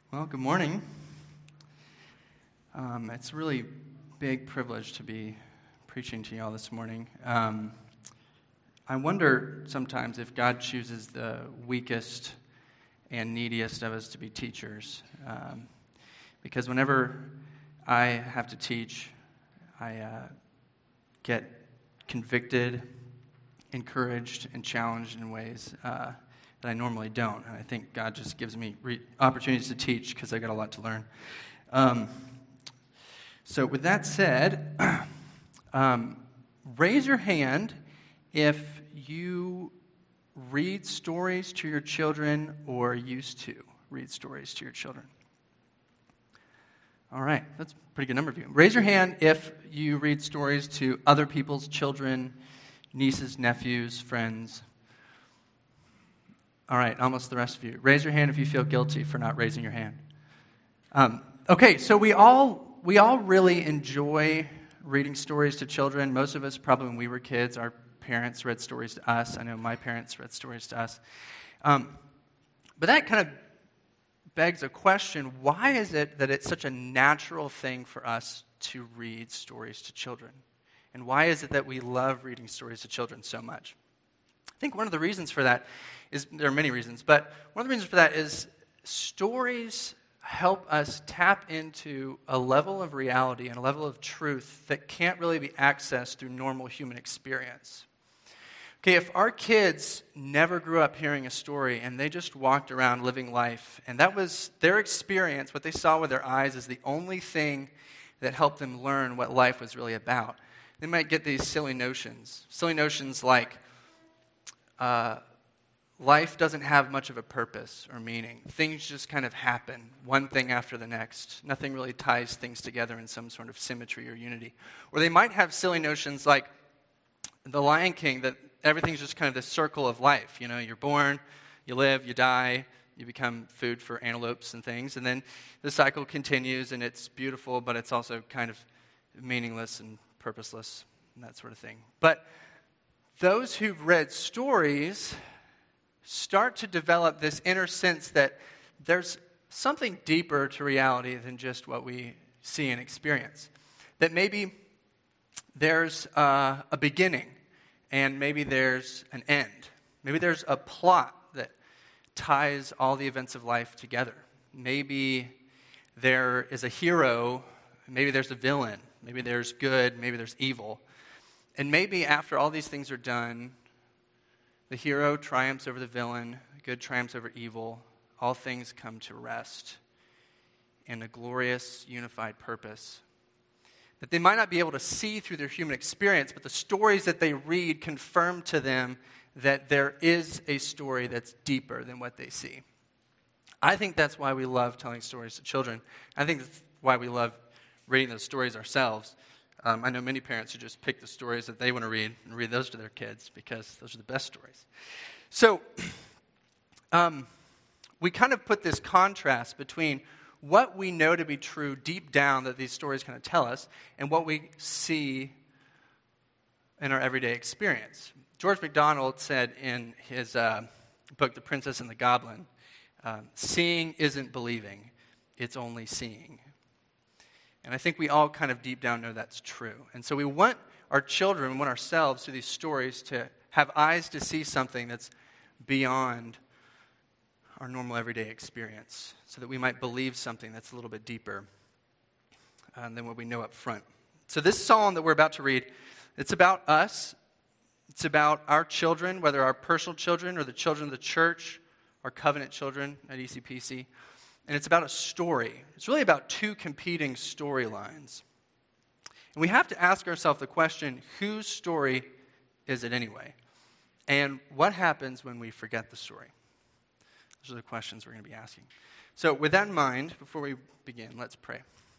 Well, good morning. It's a really big privilege to be preaching to y'all this morning. I wonder sometimes if God chooses the weakest and neediest of us to be teachers. Because whenever I have to teach, I get convicted, encouraged, and challenged in ways that I normally don't. And I think God just gives me opportunities to teach because I got a lot to learn. So with that said, raise your hand if you read stories to your children or used to read stories to your children. All right, that's a pretty good number of you. Raise your hand if you read stories to other people's children, nieces, nephews, friends. All right, almost the rest of you. Raise your hand if you feel guilty for not raising your hand. Okay, so we all really enjoy reading stories to children. Most of us, probably when we were kids, our parents read stories to us. I know my parents read stories to us. But that kind of begs a question. Why is it that it's such a natural thing for us to read stories to children? And why is it that we love reading stories to children so much? I think one of the reasons for that is, there are many reasons, but one of the reasons for that is stories help us tap into a level of reality and a level of truth that can't really be accessed through normal human experience. Okay, if our kids never grew up hearing a story and they just walked around living life, and that was their experience, what they saw with their eyes is the only thing that helped them learn what life was really about, they might get these silly notions like life doesn't have much of a purpose or meaning. Things just kind of happen, one thing after the next. Nothing really ties things together in some sort of symmetry or unity. Or they might have silly notions like the Lion King, that everything's just kind of this circle of life. You know, you're born, you live, you die, you become food for antelopes and things, and then the cycle continues, and it's beautiful, but it's also kind of meaningless and purposeless and that sort of thing. But those who've read stories start to develop this inner sense that there's something deeper to reality than just what we see and experience. That maybe there's a beginning, and maybe there's an end. Maybe there's a plot that ties all the events of life together. Maybe there is a hero, maybe there's a villain, maybe there's good, maybe there's evil. And maybe after all these things are done, the hero triumphs over the villain, good triumphs over evil, all things come to rest in a glorious, unified purpose that they might not be able to see through their human experience, but the stories that they read confirm to them that there is a story that's deeper than what they see. I think that's why we love telling stories to children. I think that's why we love reading those stories ourselves. I know many parents who just pick the stories that they want to read and read those to their kids because those are the best stories. So we kind of put this contrast between what we know to be true deep down that these stories kind of tell us and what we see in our everyday experience. George MacDonald said in his book, The Princess and the Goblin, seeing isn't believing, it's only seeing. And I think we all kind of deep down know that's true. And so we want our children, we want ourselves through these stories to have eyes to see something that's beyond our normal everyday experience so that we might believe something that's a little bit deeper than what we know up front. So this psalm that we're about to read, it's about us. It's about our children, whether our personal children or the children of the church, our covenant children at ECPC. And it's about a story. It's really about two competing storylines. And we have to ask ourselves the question, whose story is it anyway? And what happens when we forget the story? Those are the questions we're going to be asking. So with that in mind, before we begin, let's pray.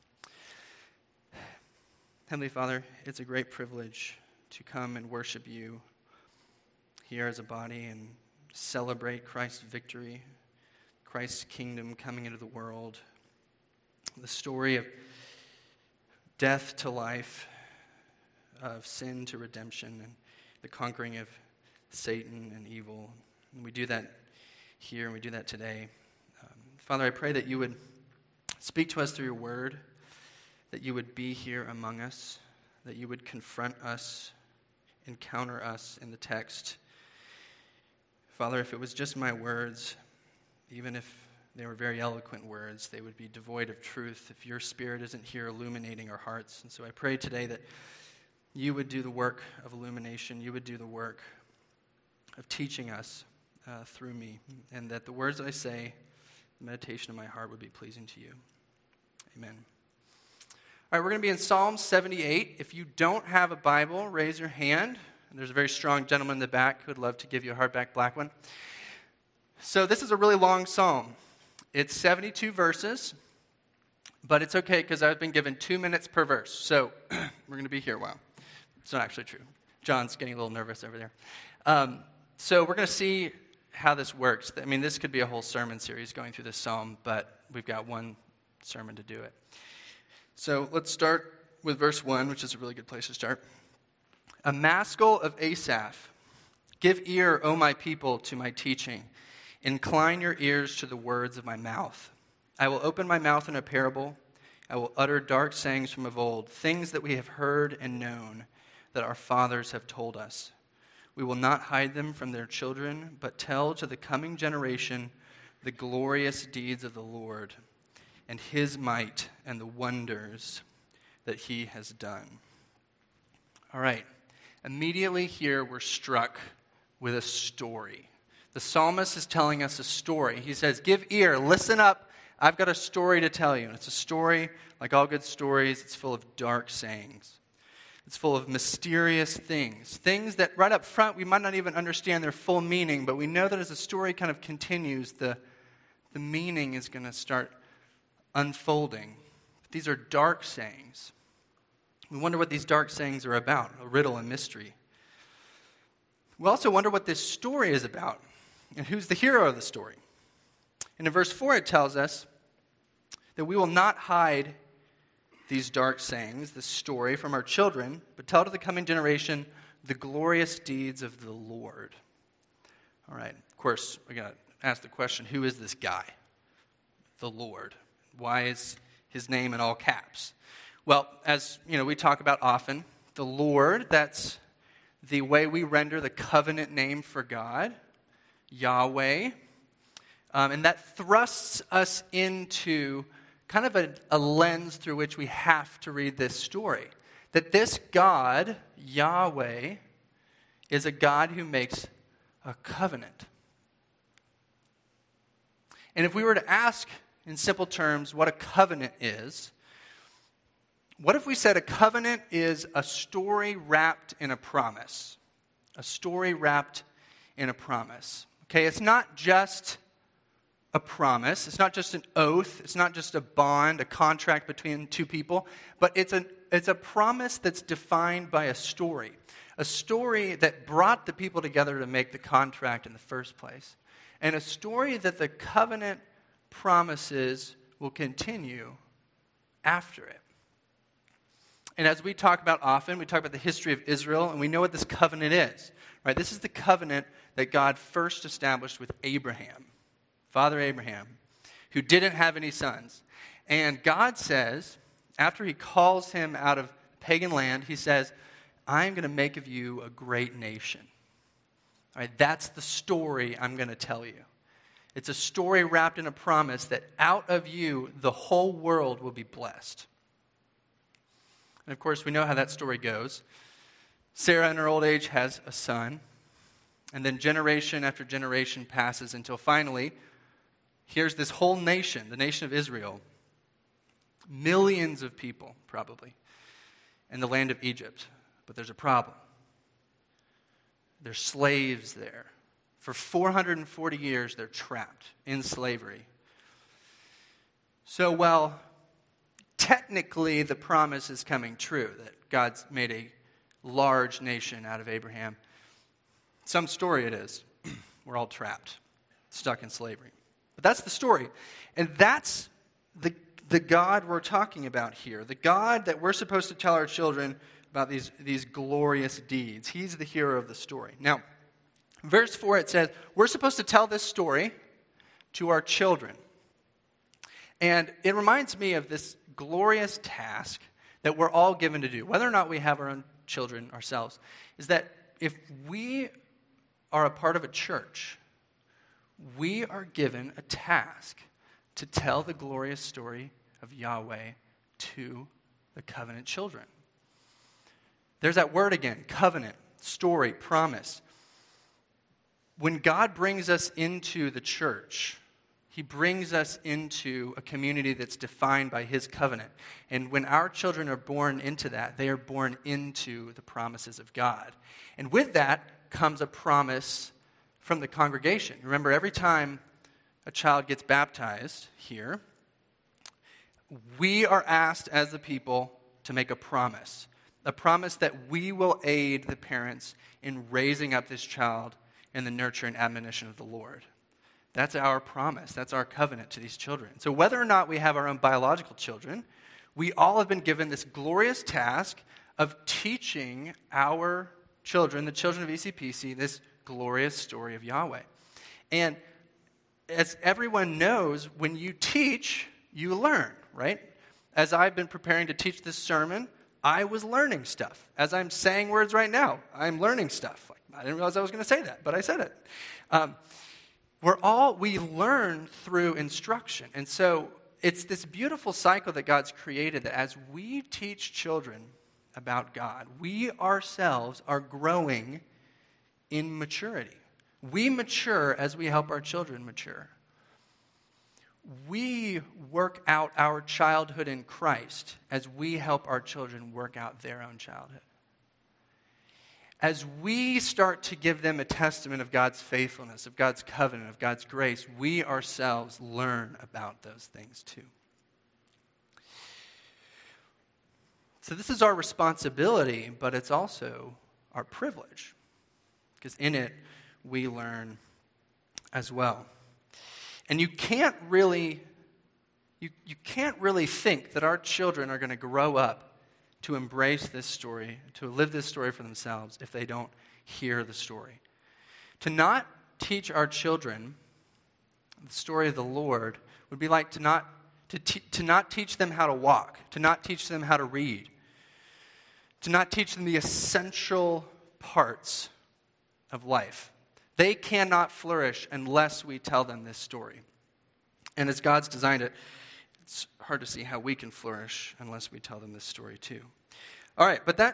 Heavenly Father, it's a great privilege to come and worship you here as a body and celebrate Christ's victory, Christ's kingdom coming into the world, the story of death to life, of sin to redemption, and the conquering of Satan and evil. And we do that here, and we do that today. Father, I pray that you would Speak to us through your word, that you would be here among us, that you would confront us, encounter us in the text. Father, if it was just my words, even if they were very eloquent words, they would be devoid of truth if your Spirit isn't here illuminating our hearts. And so I pray today that you would do the work of illumination, you would do the work of teaching us through me, and that the words I say, the meditation of my heart would be pleasing to you. Amen. All right, we're going to be in Psalm 78. If you don't have a Bible, raise your hand. And there's a very strong gentleman in the back who would love to give you a hardback black one. So this is a really long psalm. It's 72 verses, but it's okay because I've been given 2 minutes per verse. So we're going to be here a while. It's not actually true. John's getting a little nervous over there. So we're going to see how this works. I mean, this could be a whole sermon series going through this psalm, but we've got one sermon to do it. So let's start with verse 1, which is a really good place to start. A maskil of Asaph. Give ear, O my people, to my teaching. Incline your ears to the words of my mouth. I will open my mouth in a parable. I will utter dark sayings from of old, things that we have heard and known, that our fathers have told us. We will not hide them from their children, but tell to the coming generation the glorious deeds of the Lord and his might and the wonders that he has done. All right. Immediately here we're struck with a story. The psalmist is telling us a story. He says, give ear, listen up. I've got a story to tell you. And it's a story, like all good stories, it's full of dark sayings. It's full of mysterious things. Things that right up front we might not even understand their full meaning, but we know that as the story kind of continues, the meaning is going to start unfolding. These are dark sayings. We wonder what these dark sayings are about, a riddle and mystery. We also wonder what this story is about and who's the hero of the story. And in verse 4 it tells us that we will not hide these dark sayings, this story, from our children, but tell to the coming generation the glorious deeds of the Lord. All right, of course, we got to ask the question, who is this guy? The Lord. Why is his name in all caps? Well, as we talk about often, the Lord, that's the way we render the covenant name for God, Yahweh. And that thrusts us into kind of a lens through which we have to read this story. That this God, Yahweh, is a God who makes a covenant. And if we were to ask in simple terms what a covenant is, what if we said a covenant is a story wrapped in a promise? A story wrapped in a promise. Okay, it's not just a promise. It's not just an oath. It's not just a bond, a contract between two people. But it's a promise that's defined by a story. A story that brought the people together to make the contract in the first place. And a story that the covenant promises will continue after it. And as we talk about often, we talk about the history of Israel, and we know what this covenant is. Right? This is the covenant that God first established with Abraham, Father Abraham, who didn't have any sons. And God says, after he calls him out of pagan land, he says, I'm going to make of you a great nation. All right, that's the story I'm going to tell you. It's a story wrapped in a promise that out of you, the whole world will be blessed. And of course, we know how that story goes. Sarah, in her old age, has a son. And then generation after generation passes until finally, here's this whole nation, the nation of Israel. Millions of people, probably, in the land of Egypt. But there's a problem. There's slaves there. For 440 years, they're trapped in slavery. So while technically the promise is coming true, that God's made a large nation out of Abraham, some story it is. We're all trapped, stuck in slavery. But that's the story. And that's the God we're talking about here. The God that we're supposed to tell our children about these glorious deeds. He's the hero of the story. Now, verse 4, it says, we're supposed to tell this story to our children. And it reminds me of this glorious task that we're all given to do, whether or not we have our own children ourselves, is that if we are a part of a church, we are given a task to tell the glorious story of Yahweh to the covenant children. There's that word again, covenant, story, promise. When God brings us into the church, he brings us into a community that's defined by his covenant. And when our children are born into that, they are born into the promises of God. And with that comes a promise from the congregation. Remember, every time a child gets baptized here, we are asked as the people to make a promise that we will aid the parents in raising up this child in the nurture and admonition of the Lord. That's our promise. That's our covenant to these children. So whether or not we have our own biological children, we all have been given this glorious task of teaching our children, the children of ECPC, this glorious story of Yahweh. And as everyone knows, when you teach, you learn, right? As I've been preparing to teach this sermon, I was learning stuff. As I'm saying words right now, I'm learning stuff. I didn't realize I was going to say that, but I said it. We learn through instruction. And so it's this beautiful cycle that God's created that as we teach children about God, we ourselves are growing in maturity. We mature as we help our children mature. We work out our childhood in Christ as we help our children work out their own childhood. As we start to give them a testament of God's faithfulness, of God's covenant, of God's grace, we ourselves learn about those things too. So this is our responsibility, but it's also our privilege, because in it we learn as well. And you can't really think that our children are going to grow up to embrace this story, to live this story for themselves if they don't hear the story. To not teach our children the story of the Lord would be like to not teach them how to walk, to not teach them how to read, to not teach them the essential parts of life. They cannot flourish unless we tell them this story. And as God's designed it, it's hard to see how we can flourish unless we tell them this story too. All right, but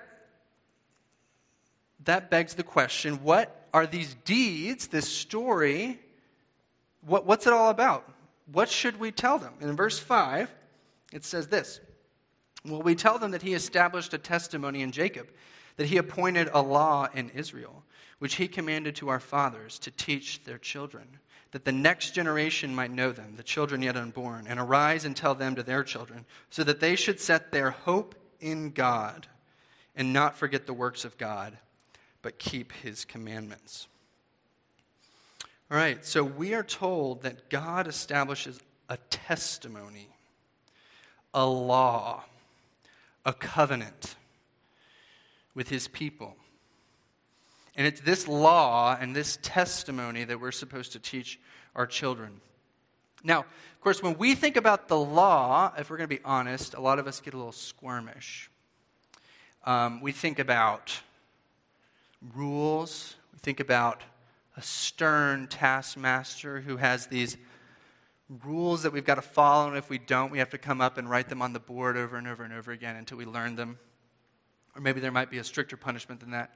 that begs the question, what are these deeds, this story, what's it all about? What should we tell them? In verse 5, it says this: "Will we tell them that he established a testimony in Jacob, that he appointed a law in Israel, which he commanded to our fathers to teach their children, that the next generation might know them, the children yet unborn, and arise and tell them to their children, so that they should set their hope in God and not forget the works of God, but keep his commandments." All right, so we are told that God establishes a testimony, a law, a covenant with his people. And it's this law and this testimony that we're supposed to teach our children. Now, of course, when we think about the law, if we're going to be honest, a lot of us get a little squirmish. We think about rules. We think about a stern taskmaster who has these rules that we've got to follow, and if we don't, we have to come up and write them on the board over and over and over again until we learn them. Or maybe there might be a stricter punishment than that.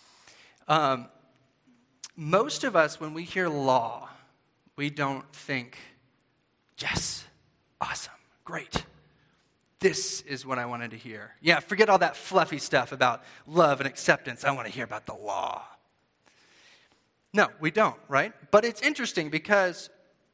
Most of us, when we hear law, we don't think, yes, awesome, great. This is what I wanted to hear. Yeah, forget all that fluffy stuff about love and acceptance. I want to hear about the law. No, we don't, right? But it's interesting because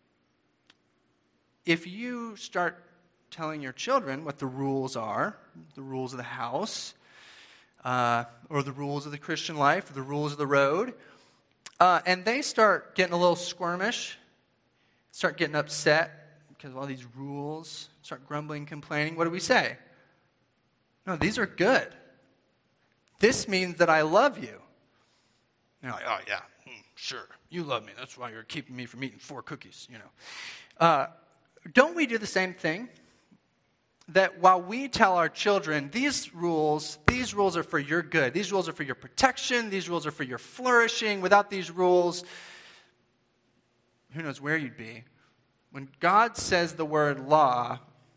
if you start telling your children what the rules are, the rules of the house, or the rules of the Christian life, or the rules of the road, and they start getting a little squirmish, start getting upset because of all these rules, start grumbling, complaining, what do we say? No, these are good. This means that I love you. You're like, oh yeah, sure, you love me. That's why you're keeping me from eating 4 cookies, don't we do the same thing? That while we tell our children, these rules are for your good. These rules are for your protection. These rules are for your flourishing. Without these rules, who knows where you'd be. When God says the word law,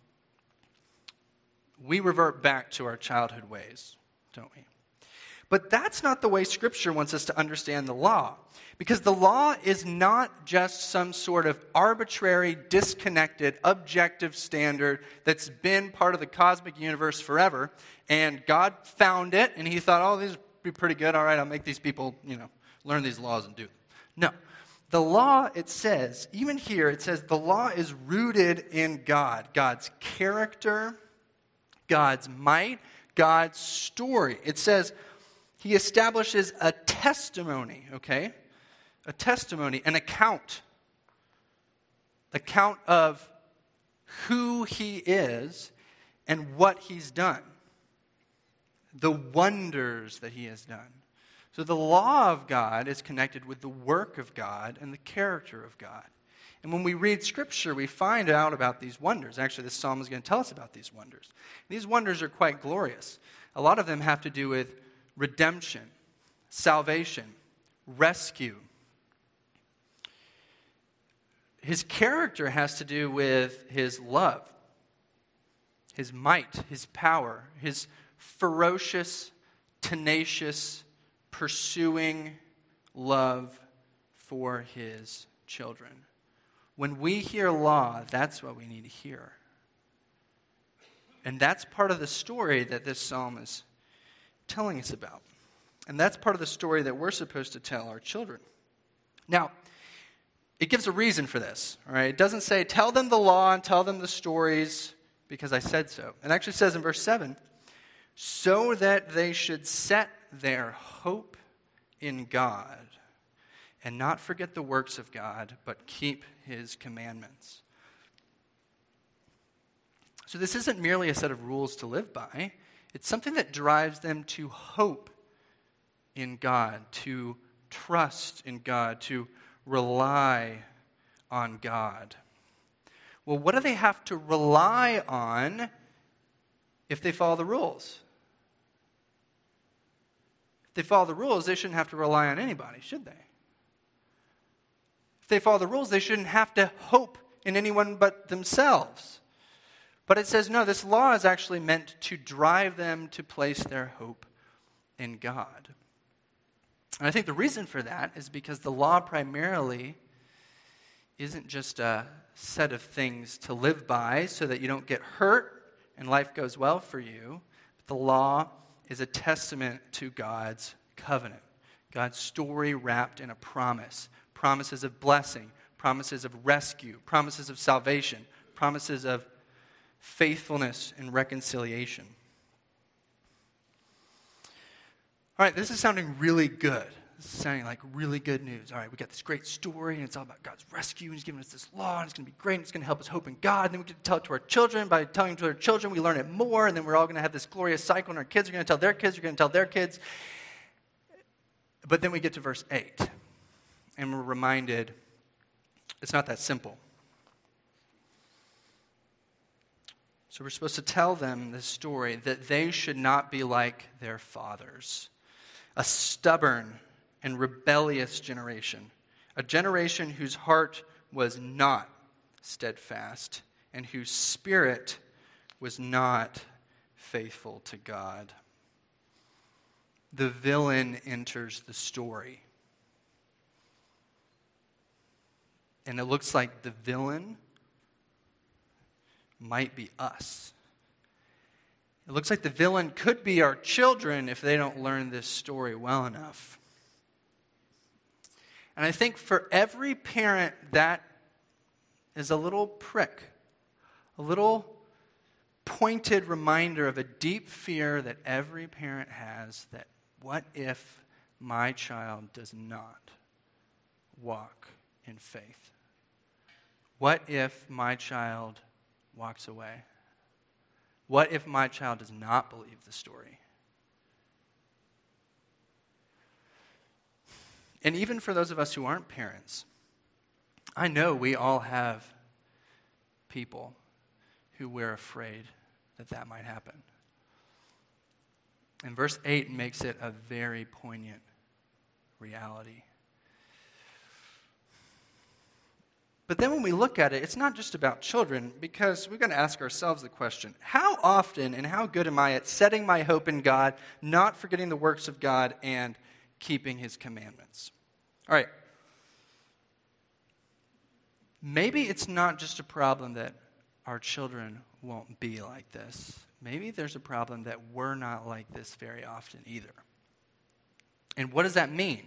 we revert back to our childhood ways, don't we? But that's not the way Scripture wants us to understand the law. Because the law is not just some sort of arbitrary, disconnected, objective standard that's been part of the cosmic universe forever. And God found it, and he thought, oh, these would be pretty good. All right, I'll make these people, learn these laws and do them. No. The law, it says, even here, it says the law is rooted in God. God's character, God's might, God's story. It says he establishes a testimony, okay? A testimony, an account of who he is and what he's done, the wonders that he has done. So the law of God is connected with the work of God and the character of God. And when we read Scripture, we find out about these wonders. Actually, this psalm is going to tell us about these wonders. These wonders are quite glorious. A lot of them have to do with redemption, salvation, rescue. His character has to do with his love, his might, his power, his ferocious, tenacious, pursuing love for his children. When we hear law, that's what we need to hear. And that's part of the story that this psalm is telling us about. And that's part of the story that we're supposed to tell our children. Now, it gives a reason for this, all right? It doesn't say, tell them the law and tell them the stories because I said so. It actually says in verse 7, so that they should set their hope in God and not forget the works of God, but keep his commandments. So this isn't merely a set of rules to live by. It's something that drives them to hope in God, to trust in God, to rely on God. Well, what do they have to rely on if they follow the rules? If they follow the rules, they shouldn't have to rely on anybody, should they? If they follow the rules, they shouldn't have to hope in anyone but themselves. But it says, no, this law is actually meant to drive them to place their hope in God. And I think the reason for that is because the law primarily isn't just a set of things to live by so that you don't get hurt and life goes well for you. But the law is a testament to God's covenant, God's story wrapped in a promise. Promises of blessing, promises of rescue, promises of salvation, promises of faithfulness and reconciliation. All right, this is sounding really good. This is sounding like really good news. All right, we got this great story, and it's all about God's rescue, and he's giving us this law, and it's going to be great, and it's going to help us hope in God, and then we get to tell it to our children. By telling it to our children, we learn it more, and then we're all going to have this glorious cycle, and our kids are going to tell their kids, are going to tell their kids. But then we get to verse 8, and we're reminded it's not that simple. So we're supposed to tell them this story that they should not be like their fathers, a stubborn and rebellious generation, a generation whose heart was not steadfast and whose spirit was not faithful to God. The villain enters the story. And it looks like the villain might be us. It looks like the villain could be our children if they don't learn this story well enough. And I think for every parent, that is a little prick, a little pointed reminder of a deep fear that every parent has, that what if my child does not walk in faith? What if my child walks away? What if my child does not believe the story? And even for those of us who aren't parents, I know we all have people who we're afraid that that might happen. And verse 8 makes it a very poignant reality. But then when we look at it, it's not just about children, because we're going to ask ourselves the question, how often and how good am I at setting my hope in God, not forgetting the works of God, and keeping his commandments? All right. Maybe it's not just a problem that our children won't be like this. Maybe there's a problem that we're not like this very often either. And what does that mean?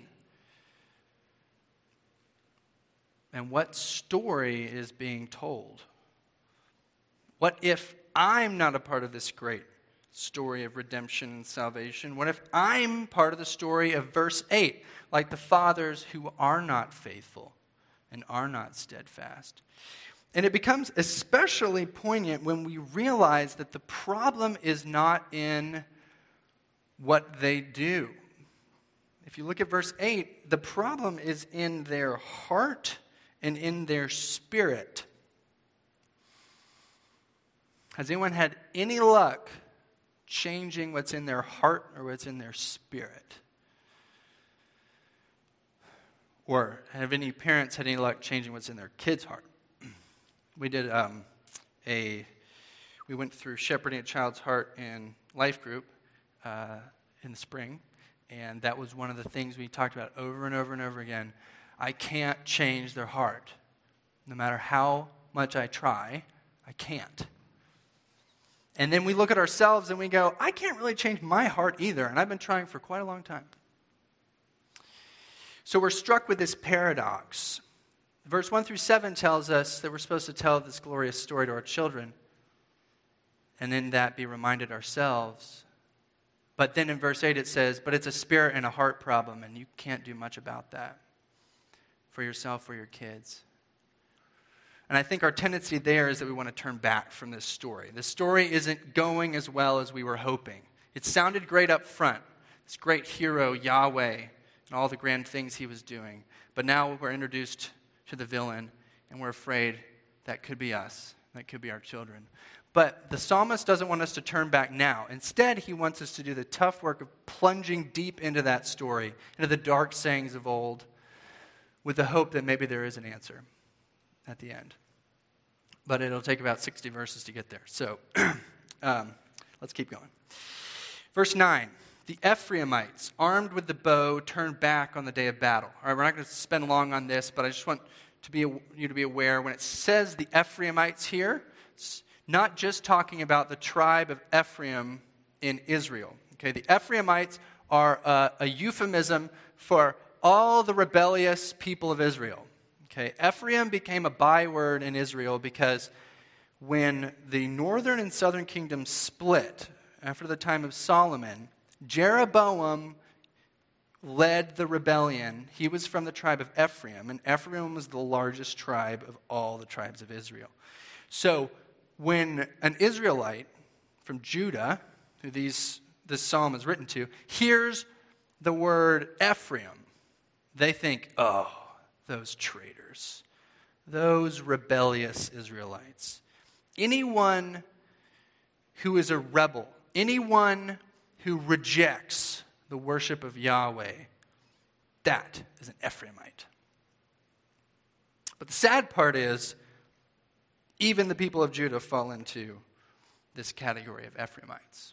And what story is being told? What if I'm not a part of this great story of redemption and salvation? What if I'm part of the story of verse 8, like the fathers who are not faithful and are not steadfast? And it becomes especially poignant when we realize that the problem is not in what they do. If you look at verse 8, the problem is in their heart and in their spirit. Has anyone had any luck changing what's in their heart or what's in their spirit? Or have any parents had any luck changing what's in their kids' heart? We did we went through Shepherding a Child's Heart in Life Group in the spring, and that was one of the things we talked about over and over and over again. I can't change their heart. No matter how much I try, I can't. And then we look at ourselves and we go, I can't really change my heart either, and I've been trying for quite a long time. So we're struck with this paradox. Verse 1 through 7 tells us that we're supposed to tell this glorious story to our children, and in that be reminded ourselves. But then in verse 8 it says, but it's a spirit and a heart problem, and you can't do much about that for yourself or your kids. And I think our tendency there is that we want to turn back from this story. The story isn't going as well as we were hoping. It sounded great up front. This great hero, Yahweh, and all the grand things he was doing. But now we're introduced to the villain, and we're afraid that could be us. That could be our children. But the psalmist doesn't want us to turn back now. Instead, he wants us to do the tough work of plunging deep into that story, into the dark sayings of old, with the hope that maybe there is an answer at the end. But it'll take about 60 verses to get there. So let's keep going. Verse 9, the Ephraimites, armed with the bow, turned back on the day of battle. All right, we're not going to spend long on this, but I just want you to be aware, when it says the Ephraimites here, it's not just talking about the tribe of Ephraim in Israel. Okay, the Ephraimites are a euphemism for all the rebellious people of Israel. Okay, Ephraim became a byword in Israel because when the northern and southern kingdoms split after the time of Solomon, Jeroboam led the rebellion. He was from the tribe of Ephraim, and Ephraim was the largest tribe of all the tribes of Israel. So when an Israelite from Judah, who this psalm is written to, hears the word Ephraim, they think, oh, those traitors, those rebellious Israelites. Anyone who is a rebel, anyone who rejects the worship of Yahweh, that is an Ephraimite. But the sad part is, even the people of Judah fall into this category of Ephraimites.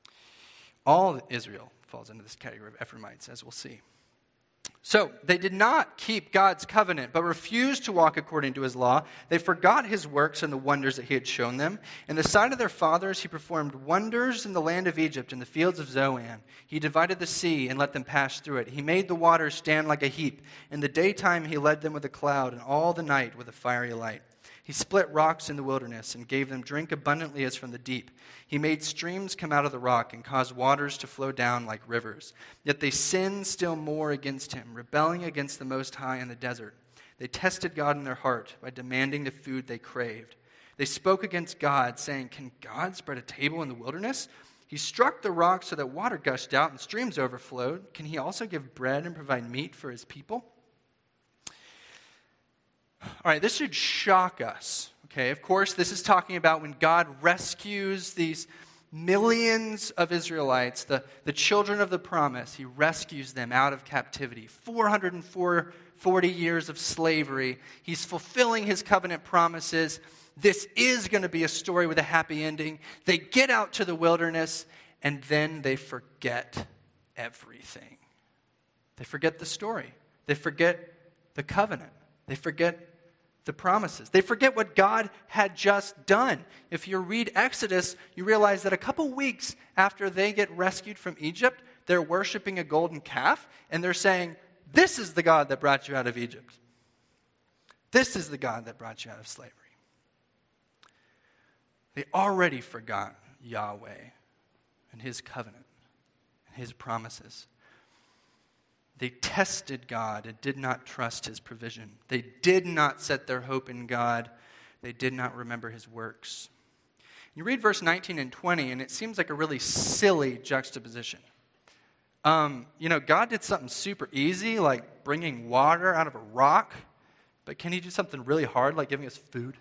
All Israel falls into this category of Ephraimites, as we'll see. So, they did not keep God's covenant, but refused to walk according to his law. They forgot his works and the wonders that he had shown them. In the sight of their fathers, he performed wonders in the land of Egypt, in the fields of Zoan. He divided the sea and let them pass through it. He made the waters stand like a heap. In the daytime, he led them with a cloud, and all the night with a fiery light. He split rocks in the wilderness and gave them drink abundantly as from the deep. He made streams come out of the rock and caused waters to flow down like rivers. Yet they sinned still more against him, rebelling against the Most High in the desert. They tested God in their heart by demanding the food they craved. They spoke against God, saying, "Can God spread a table in the wilderness? He struck the rock so that water gushed out and streams overflowed. Can he also give bread and provide meat for his people?" All right, this should shock us, Okay, of course, this is talking about when God rescues these millions of Israelites, the children of the promise. He rescues them out of captivity. 440 years of slavery. He's fulfilling his covenant promises. This is going to be a story with a happy ending. They get out to the wilderness, and then they forget everything. They forget the story. They forget the covenant. They forget the promises. They forget what God had just done. If you read Exodus, you realize that a couple weeks after they get rescued from Egypt, they're worshiping a golden calf, and they're saying, "This is the God that brought you out of Egypt. This is the God that brought you out of slavery." They already forgot Yahweh and his covenant and his promises. They tested God and did not trust his provision. They did not set their hope in God. They did not remember his works. You read verse 19 and 20, and it seems like a really silly juxtaposition. God did something super easy, like bringing water out of a rock, but can he do something really hard, like giving us food?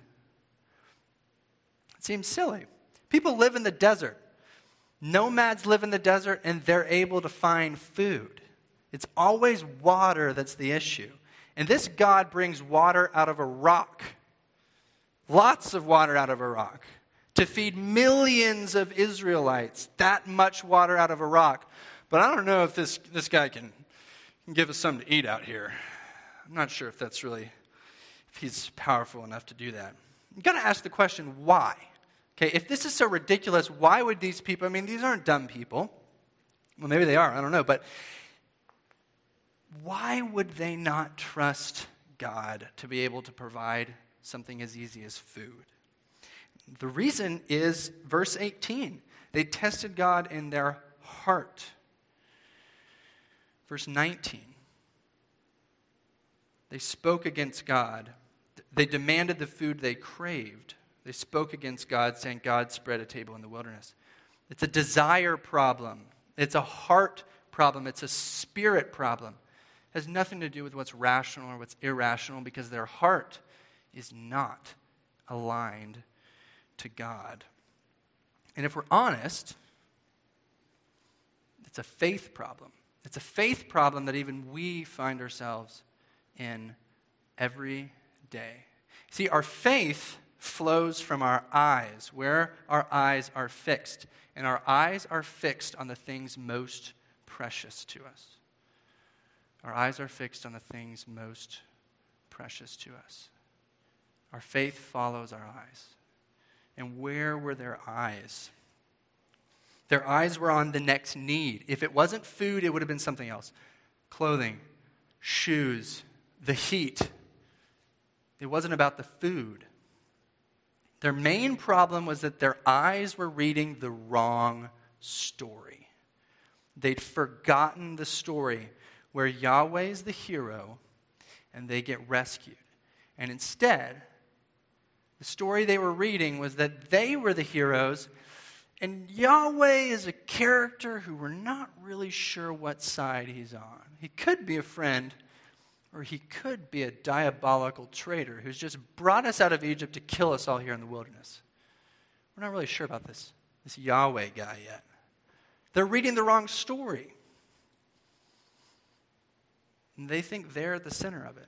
It seems silly. People live in the desert. Nomads live in the desert, and they're able to find food. It's always water that's the issue. And this God brings water out of a rock. Lots of water out of a rock. To feed millions of Israelites. That much water out of a rock. But I don't know if this guy can give us something to eat out here. I'm not sure if he's powerful enough to do that. You've got to ask the question, why? Okay, if this is so ridiculous, why would these people, these aren't dumb people. Well, maybe they are, I don't know, but why would they not trust God to be able to provide something as easy as food? The reason is verse 18. They tested God in their heart. Verse 19. They spoke against God. They demanded the food they craved. They spoke against God, saying, "God spread a table in the wilderness." It's a desire problem. It's a heart problem. It's a spirit problem. It has nothing to do with what's rational or what's irrational, because their heart is not aligned to God. And if we're honest, it's a faith problem. It's a faith problem that even we find ourselves in every day. See, our faith flows from our eyes, where our eyes are fixed. And our eyes are fixed on the things most precious to us. Our eyes are fixed on the things most precious to us. Our faith follows our eyes. And where were their eyes? Their eyes were on the next need. If it wasn't food, it would have been something else. Clothing, shoes, the heat. It wasn't about the food. Their main problem was that their eyes were reading the wrong story. They'd forgotten the story where Yahweh's the hero and they get rescued. And instead, the story they were reading was that they were the heroes and Yahweh is a character who we're not really sure what side he's on. He could be a friend, or he could be a diabolical traitor who's just brought us out of Egypt to kill us all here in the wilderness. We're not really sure about this Yahweh guy yet. They're reading the wrong story. And they think they're at the center of it.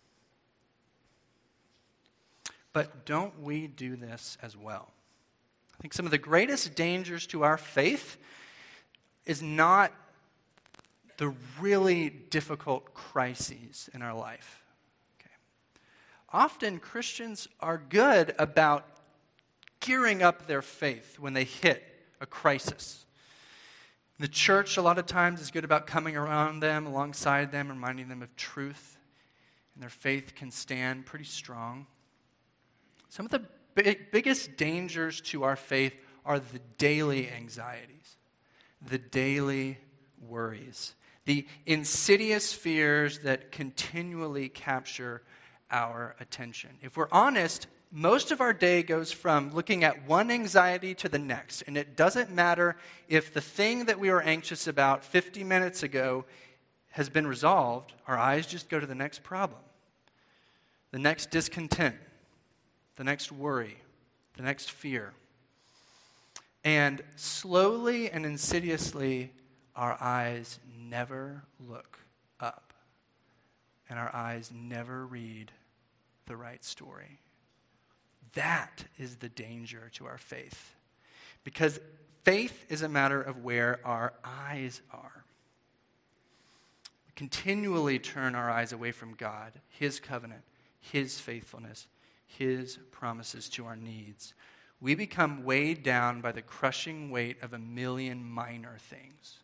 But don't we do this as well? I think some of the greatest dangers to our faith is not the really difficult crises in our life. Okay. Often Christians are good about gearing up their faith when they hit a crisis. The church a lot of times is good about coming around them, alongside them, reminding them of truth, and their faith can stand pretty strong. Some of the biggest dangers to our faith are the daily anxieties, the daily worries, the insidious fears that continually capture our attention. If we're honest, most of our day goes from looking at one anxiety to the next, and it doesn't matter if the thing that we were anxious about 50 minutes ago has been resolved. Our eyes just go to the next problem, the next discontent, the next worry, the next fear. And slowly and insidiously, our eyes never look up, and our eyes never read the right story. That is the danger to our faith, because faith is a matter of where our eyes are. We continually turn our eyes away from God, His covenant, His faithfulness, His promises to our needs. We become weighed down by the crushing weight of a million minor things.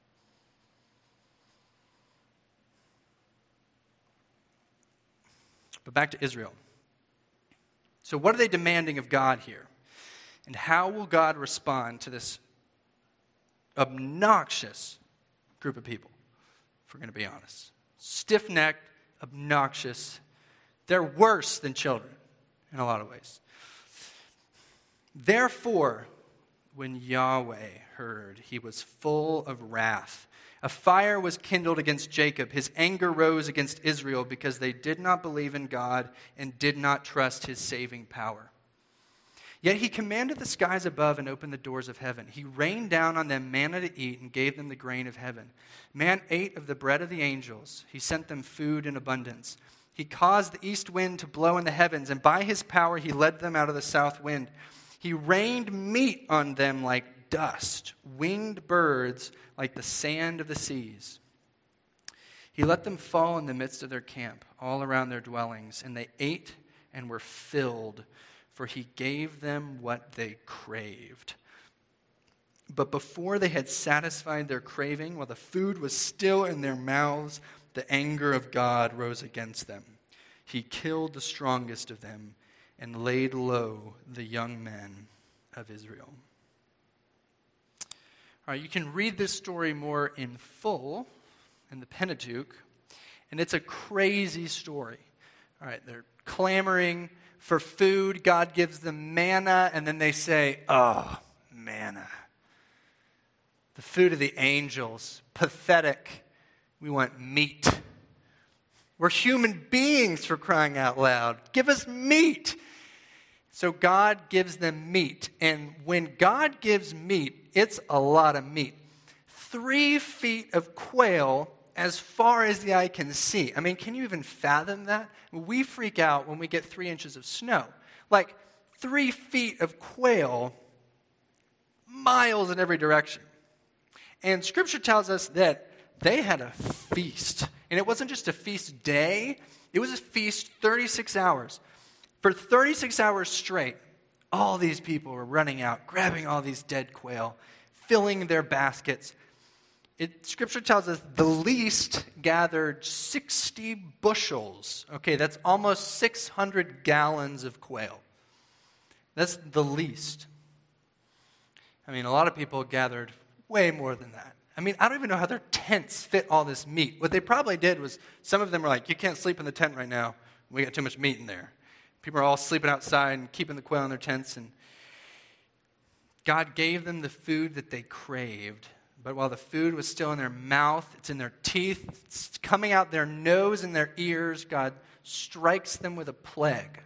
But back to Israel. So what are they demanding of God here? And how will God respond to this obnoxious group of people, if we're going to be honest? Stiff-necked, obnoxious. They're worse than children in a lot of ways. Therefore, when Yahweh heard, he was full of wrath. A fire was kindled against Jacob. His anger rose against Israel because they did not believe in God and did not trust his saving power. Yet he commanded the skies above and opened the doors of heaven. He rained down on them manna to eat and gave them the grain of heaven. Man ate of the bread of the angels. He sent them food in abundance. He caused the east wind to blow in the heavens, and by his power he led them out of the south wind. He rained meat on them like dust, winged birds like the sand of the seas. He let them fall in the midst of their camp, all around their dwellings, and they ate and were filled, for he gave them what they craved. But before they had satisfied their craving, while the food was still in their mouths, the anger of God rose against them. He killed the strongest of them and laid low the young men of Israel. All right, you can read this story more in full in the Pentateuch, and it's a crazy story. All right, they're clamoring for food. God gives them manna, and then they say, oh, manna. The food of the angels. Pathetic. We want meat. We're human beings, for crying out loud. Give us meat. So God gives them meat. And when God gives meat, it's a lot of meat. 3 feet of quail as far as the eye can see. I mean, can you even fathom that? We freak out when we get 3 inches of snow. Like 3 feet of quail, miles in every direction. And Scripture tells us that they had a feast. And it wasn't just a feast day. It was a feast 36 hours. For 36 hours straight, all these people were running out, grabbing all these dead quail, filling their baskets. Scripture tells us the least gathered 60 bushels. Okay, that's almost 600 gallons of quail. That's the least. I mean, a lot of people gathered way more than that. I mean, I don't even know how their tents fit all this meat. What they probably did was, some of them were like, you can't sleep in the tent right now. We got too much meat in there. People are all sleeping outside and keeping the quail in their tents. And God gave them the food that they craved. But while the food was still in their mouth, it's in their teeth, it's coming out their nose and their ears, God strikes them with a plague.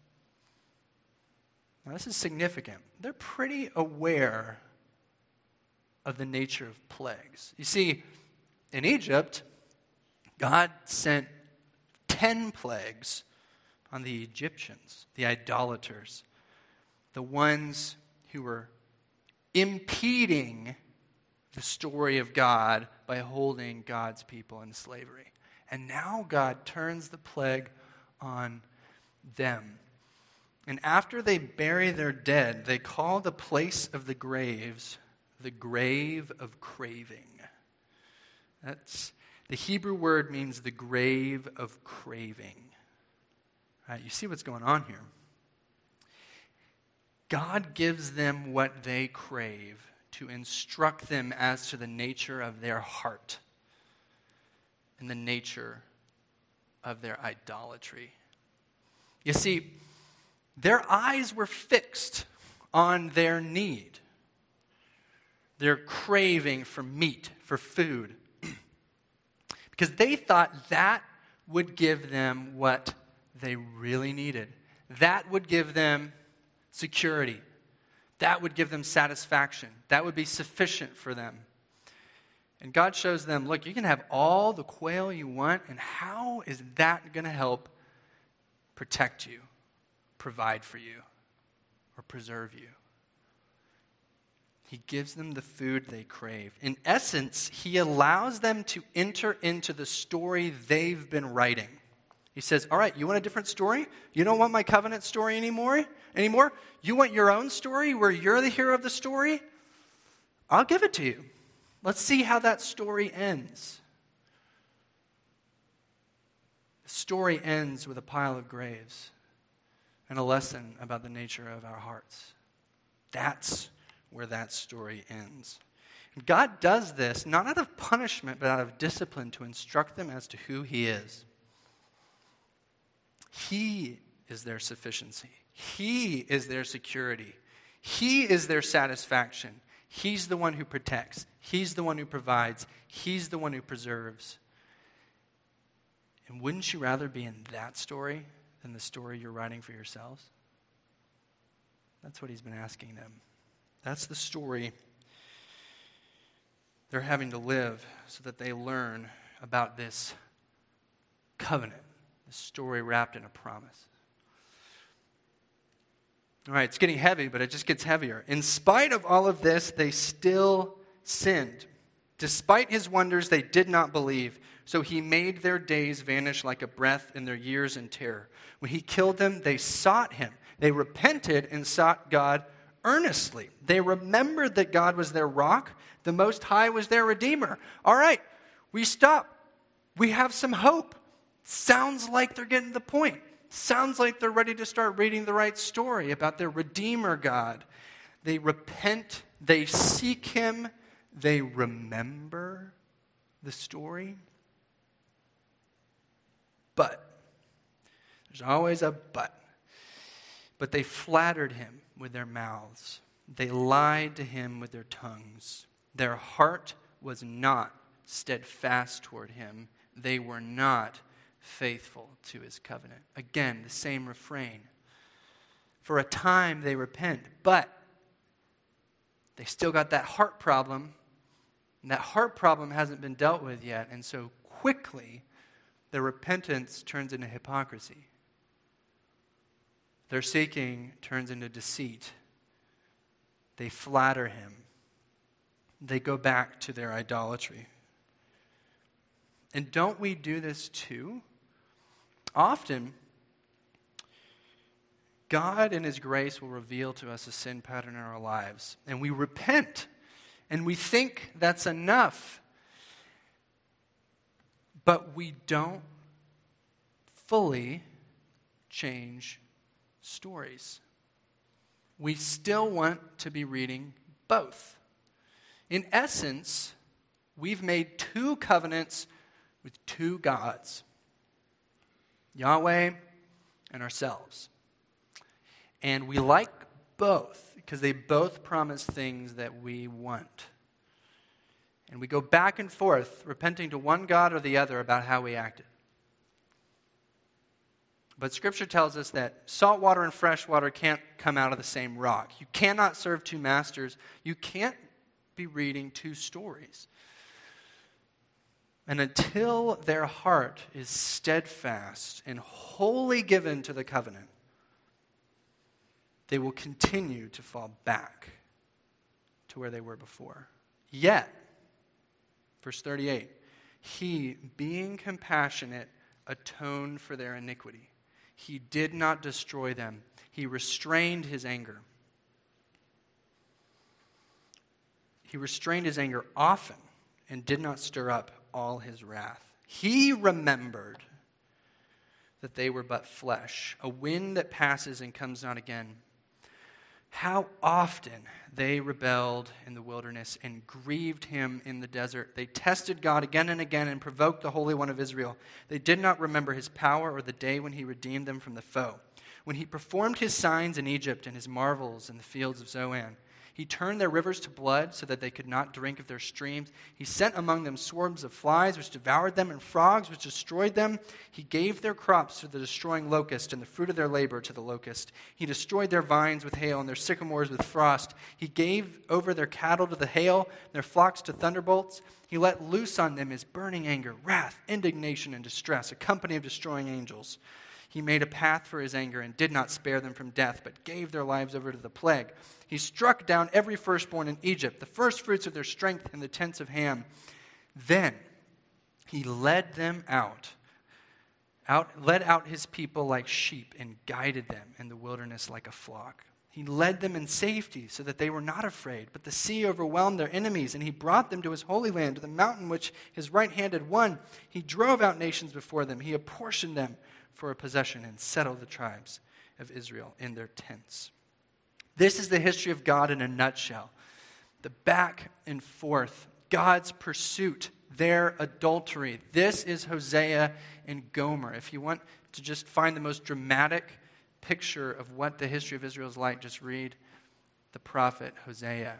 Now, this is significant. They're pretty aware of the nature of plagues. You see, in Egypt, God sent 10 plagues on the Egyptians, the idolaters, the ones who were impeding the story of God by holding God's people in slavery. And now God turns the plague on them. And after they bury their dead, they call the place of the graves the grave of craving. The Hebrew word means the grave of craving. All right, you see what's going on here. God gives them what they crave to instruct them as to the nature of their heart and the nature of their idolatry. You see, their eyes were fixed on their need, their craving for meat, for food, because they thought that would give them what they really needed. that would give them security. That would give them satisfaction. That would be sufficient for them. And God shows them, look, you can have all the quail you want, and how is that going to help protect you, provide for you, or preserve you? He gives them the food they crave. In essence, he allows them to enter into the story they've been writing. He says, all right, you want a different story? You don't want my covenant story anymore? You want your own story where you're the hero of the story? I'll give it to you. Let's see how that story ends. The story ends with a pile of graves and a lesson about the nature of our hearts. That's where that story ends. God does this not out of punishment, but out of discipline to instruct them as to who he is. He is their sufficiency. He is their security. He is their satisfaction. He's the one who protects. He's the one who provides. He's the one who preserves. And wouldn't you rather be in that story than the story you're writing for yourselves? That's what he's been asking them. That's the story they're having to live so that they learn about this covenant, this story wrapped in a promise. All right, it's getting heavy, but it just gets heavier. In spite of all of this, they still sinned. Despite his wonders, they did not believe. So he made their days vanish like a breath and their years in terror. When he killed them, they sought him. They repented and sought God earnestly. They remembered that God was their rock. The Most High was their Redeemer. All right, we stop. We have some hope. Sounds like they're getting the point. Sounds like they're ready to start reading the right story about their Redeemer God. They repent. They seek him. They remember the story. But, there's always a but. But they flattered him with their mouths. They lied to him with their tongues. Their heart was not steadfast toward him. They were not faithful to his covenant. Again, the same refrain. For a time they repent, but they still got that heart problem. And that heart problem hasn't been dealt with yet. And so quickly, their repentance turns into hypocrisy. Their seeking turns into deceit. They flatter him. They go back to their idolatry. And don't we do this too? Often, God in his grace will reveal to us a sin pattern in our lives. And we repent. And we think that's enough. But we don't fully change stories. We still want to be reading both. In essence, we've made two covenants with two gods, Yahweh and ourselves. And we like both because they both promise things that we want. And we go back and forth, repenting to one God or the other about how we acted. But Scripture tells us that salt water and fresh water can't come out of the same rock. You cannot serve two masters. You can't be reading two stories. And until their heart is steadfast and wholly given to the covenant, they will continue to fall back to where they were before. Yet, verse 38, he, being compassionate, atoned for their iniquity. He did not destroy them. He restrained his anger. He restrained his anger often and did not stir up all his wrath. He remembered that they were but flesh, a wind that passes and comes not again. How often they rebelled in the wilderness and grieved him in the desert. They tested God again and again and provoked the Holy One of Israel. They did not remember his power or the day when he redeemed them from the foe, when he performed his signs in Egypt and his marvels in the fields of Zoan. He turned their rivers to blood so that they could not drink of their streams. He sent among them swarms of flies, which devoured them, and frogs, which destroyed them. He gave their crops to the destroying locust, and the fruit of their labor to the locust. He destroyed their vines with hail, and their sycamores with frost. He gave over their cattle to the hail, and their flocks to thunderbolts. He let loose on them his burning anger, wrath, indignation, and distress, a company of destroying angels. He made a path for his anger and did not spare them from death, but gave their lives over to the plague. He struck down every firstborn in Egypt, the firstfruits of their strength in the tents of Ham. Then he led them led out his people like sheep and guided them in the wilderness like a flock. He led them in safety so that they were not afraid, but the sea overwhelmed their enemies, and he brought them to his holy land, to the mountain which his right hand had won. He drove out nations before them. He apportioned them for a possession and settled the tribes of Israel in their tents. This is the history of God in a nutshell. The back and forth, God's pursuit, their adultery. This is Hosea and Gomer. If you want to just find the most dramatic picture of what the history of Israel is like, just read the prophet Hosea.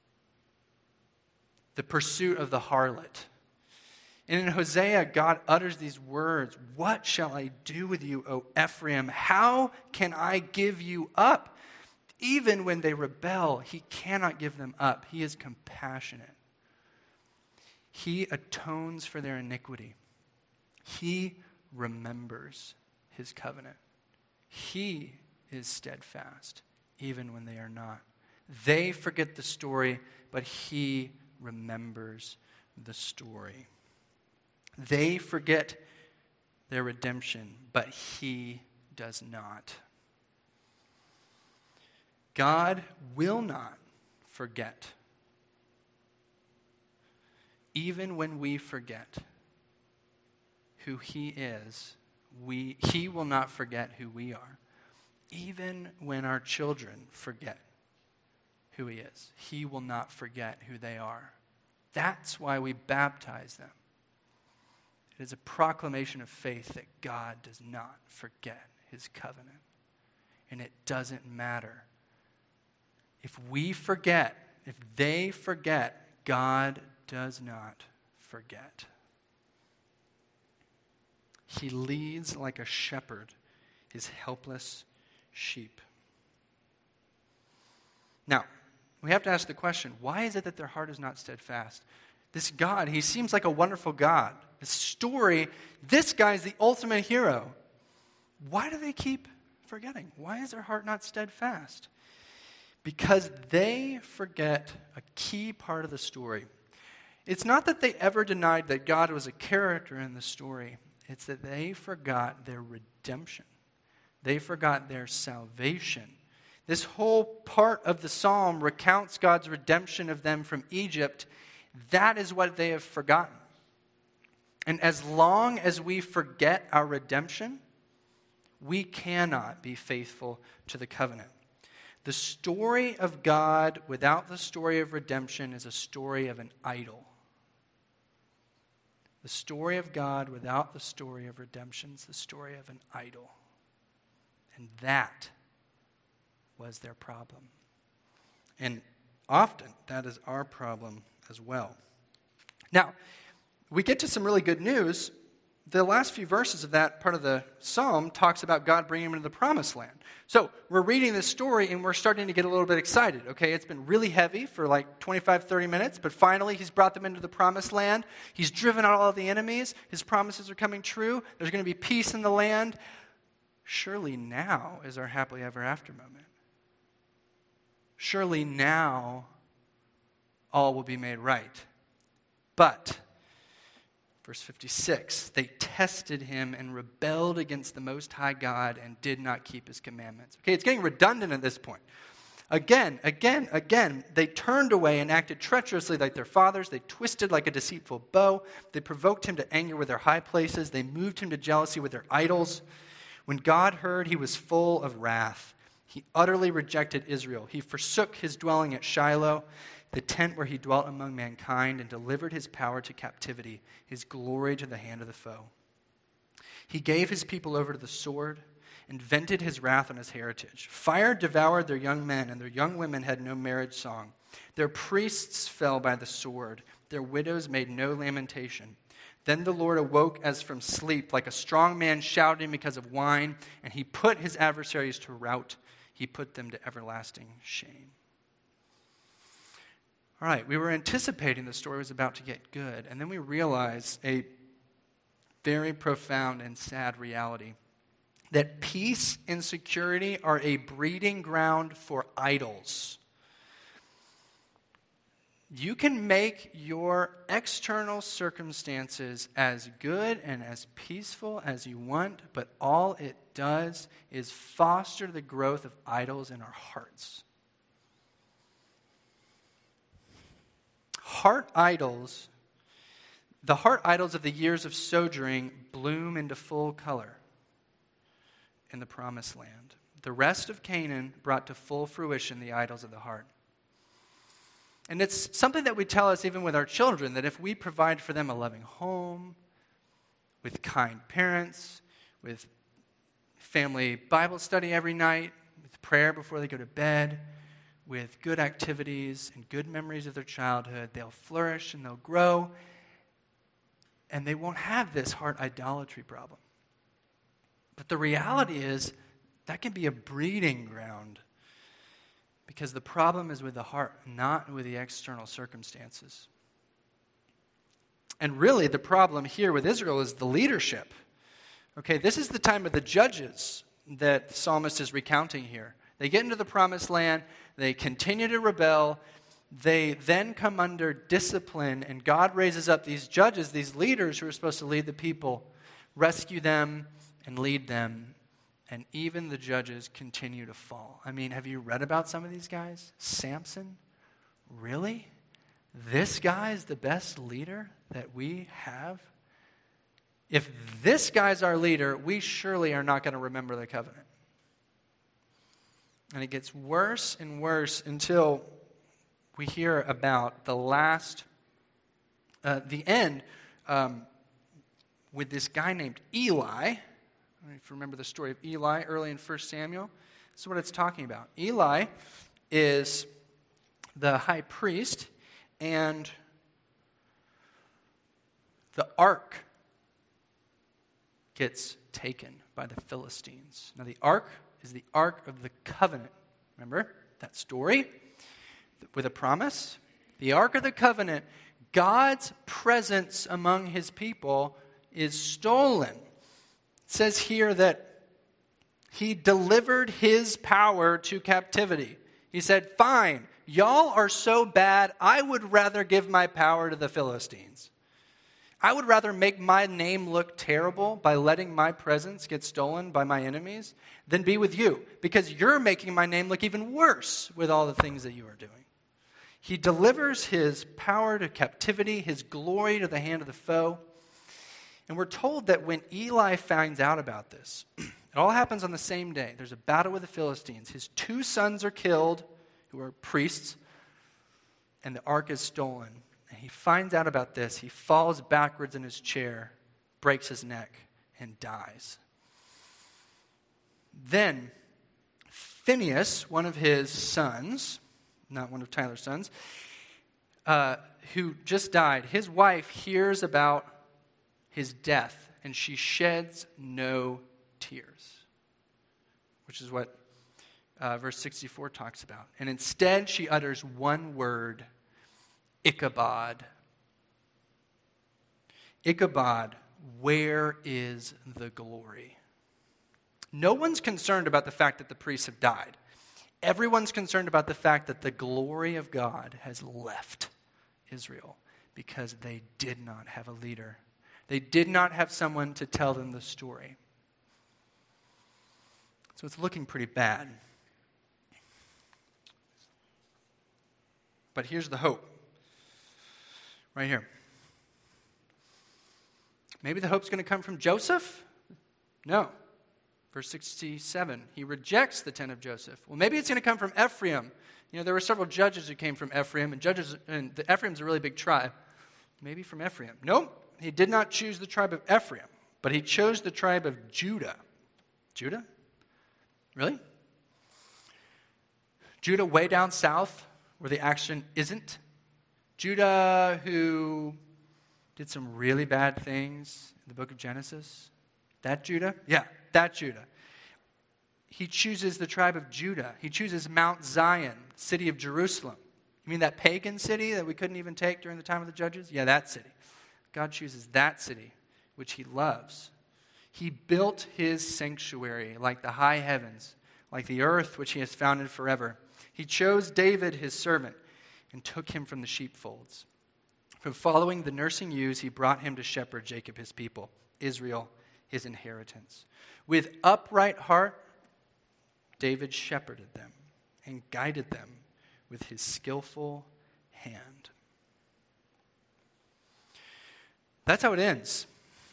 The pursuit of the harlot. And in Hosea, God utters these words, "What shall I do with you, O Ephraim? How can I give you up?" Even when they rebel, he cannot give them up. He is compassionate. He atones for their iniquity. He remembers his covenant. He is steadfast, even when they are not. They forget the story, but he remembers the story. They forget their redemption, but he does not. God will not forget. Even when we forget who he is, he will not forget who we are. Even when our children forget who he is, he will not forget who they are. That's why we baptize them. It is a proclamation of faith that God does not forget his covenant. And it doesn't matter. If we forget, if they forget, God does not forget. He leads like a shepherd his helpless sheep. Now, we have to ask the question, why is it that their heart is not steadfast? This God, he seems like a wonderful God. The story, this guy's the ultimate hero. Why do they keep forgetting? Why is their heart not steadfast? Because they forget a key part of the story. It's not that they ever denied that God was a character in the story. It's that they forgot their redemption. They forgot their salvation. This whole part of the psalm recounts God's redemption of them from Egypt. That is what they have forgotten. And as long as we forget our redemption, we cannot be faithful to the covenant. The story of God without the story of redemption is a story of an idol. The story of God without the story of redemption is the story of an idol. And that was their problem. And often that is our problem as well. Now, we get to some really good news. The last few verses of that part of the psalm talks about God bringing them into the promised land. So we're reading this story and we're starting to get a little bit excited. Okay, it's been really heavy for like 25, 30 minutes, but finally he's brought them into the promised land. He's driven out all of the enemies. His promises are coming true. There's going to be peace in the land. Surely now is our happily ever after moment. Surely now all will be made right. But verse 56, they tested him and rebelled against the Most High God and did not keep his commandments. Okay, it's getting redundant at this point. Again, they turned away and acted treacherously like their fathers. They twisted like a deceitful bow. They provoked him to anger with their high places. They moved him to jealousy with their idols. When God heard, he was full of wrath. He utterly rejected Israel. He forsook his dwelling at Shiloh, the tent where he dwelt among mankind, and delivered his power to captivity, his glory to the hand of the foe. He gave his people over to the sword and vented his wrath on his heritage. Fire devoured their young men, and their young women had no marriage song. Their priests fell by the sword. Their widows made no lamentation. Then the Lord awoke as from sleep, like a strong man shouting because of wine, and he put his adversaries to rout. He put them to everlasting shame. All right, we were anticipating the story was about to get good, and then we realized a very profound and sad reality, that peace and security are a breeding ground for idols. You can make your external circumstances as good and as peaceful as you want, but all it does is foster the growth of idols in our hearts. The heart idols of the years of sojourning bloom into full color in the promised land. The rest of Canaan brought to full fruition the idols of the heart. And it's something that we tell us even with our children, that if we provide for them a loving home, with kind parents, with family Bible study every night, with prayer before they go to bed, with good activities and good memories of their childhood, they'll flourish and they'll grow, and they won't have this heart idolatry problem. But the reality is that can be a breeding ground, because the problem is with the heart, not with the external circumstances. And really, the problem here with Israel is the leadership. Okay, this is the time of the judges that the psalmist is recounting here. They get into the promised land, they continue to rebel, they then come under discipline, and God raises up these judges, these leaders who are supposed to lead the people, rescue them and lead them. And even the judges continue to fall. I mean, have you read about some of these guys? Samson? Really? This guy is the best leader that we have? If this guy's our leader, we surely are not going to remember the covenant. And it gets worse and worse until we hear about the end with this guy named Eli. If you remember the story of Eli early in 1 Samuel, this is what it's talking about. Eli is the high priest, and the ark gets taken by the Philistines. Now, the ark is the Ark of the Covenant. Remember that story with a promise? The Ark of the Covenant, God's presence among his people, is stolen. It says here that he delivered his power to captivity. He said, fine, y'all are so bad, I would rather give my power to the Philistines. I would rather make my name look terrible by letting my presence get stolen by my enemies than be with you, because you're making my name look even worse with all the things that you are doing. He delivers his power to captivity, his glory to the hand of the foe. And we're told that when Eli finds out about this, it all happens on the same day. There's a battle with the Philistines. His 2 sons are killed, who are priests, and the ark is stolen. And he finds out about this. He falls backwards in his chair, breaks his neck, and dies. Then Phinehas, one of his sons, not one of Tyler's sons, who just died, his wife hears about his death, and she sheds no tears, which is what verse 64 talks about. And instead, she utters one word, Ichabod. Ichabod, where is the glory? No one's concerned about the fact that the priests have died. Everyone's concerned about the fact that the glory of God has left Israel because they did not have a leader. They did not have someone to tell them the story. So it's looking pretty bad. But here's the hope. Right here. Maybe the hope's going to come from Joseph? No. Verse 67, he rejects the tent of Joseph. Well, maybe it's going to come from Ephraim. You know, there were several judges who came from Ephraim, and Ephraim's a really big tribe. Maybe from Ephraim. Nope, he did not choose the tribe of Ephraim, but he chose the tribe of Judah. Judah? Really? Judah way down south where the action isn't? Judah who did some really bad things in the book of Genesis? That Judah? Yeah, that Judah. He chooses the tribe of Judah. He chooses Mount Zion, city of Jerusalem. You mean that pagan city that we couldn't even take during the time of the judges? Yeah, that city. God chooses that city, which he loves. He built his sanctuary like the high heavens, like the earth which he has founded forever. He chose David, his servant, and took him from the sheepfolds. From following the nursing ewes, he brought him to shepherd Jacob, his people, Israel, his inheritance. With upright heart, David shepherded them and guided them with his skillful hand. That's how it ends.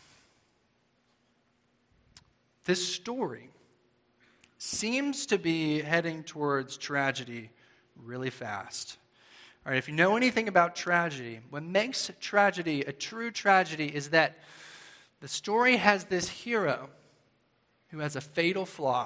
This story seems to be heading towards tragedy really fast. All right, if you know anything about tragedy, what makes tragedy a true tragedy is that the story has this hero who has a fatal flaw.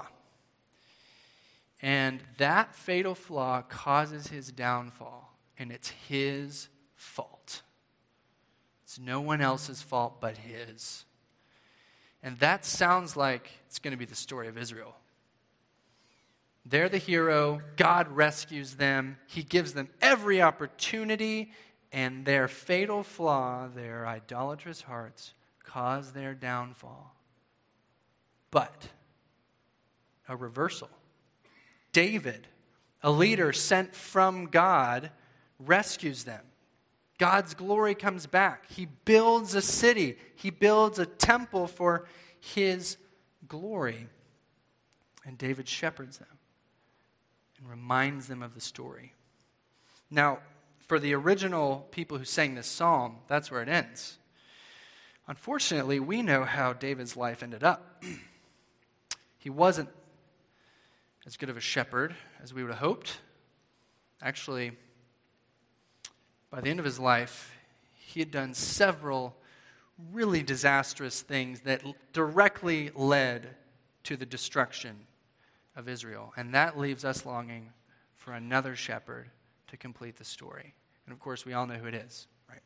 And that fatal flaw causes his downfall, and it's his fault. It's no one else's fault but his. And that sounds like it's going to be the story of Israel. They're the hero. God rescues them. He gives them every opportunity, and their fatal flaw, their idolatrous hearts, cause their downfall. But a reversal. David, a leader sent from God, rescues them. God's glory comes back. He builds a city. He builds a temple for his glory. And David shepherds them and reminds them of the story. Now, for the original people who sang this psalm, that's where it ends. Unfortunately, we know how David's life ended up. He wasn't as good of a shepherd as we would have hoped. Actually, by the end of his life, he had done several really disastrous things that directly led to the destruction of Israel. And that leaves us longing for another shepherd to complete the story. And of course, we all know who it is, right?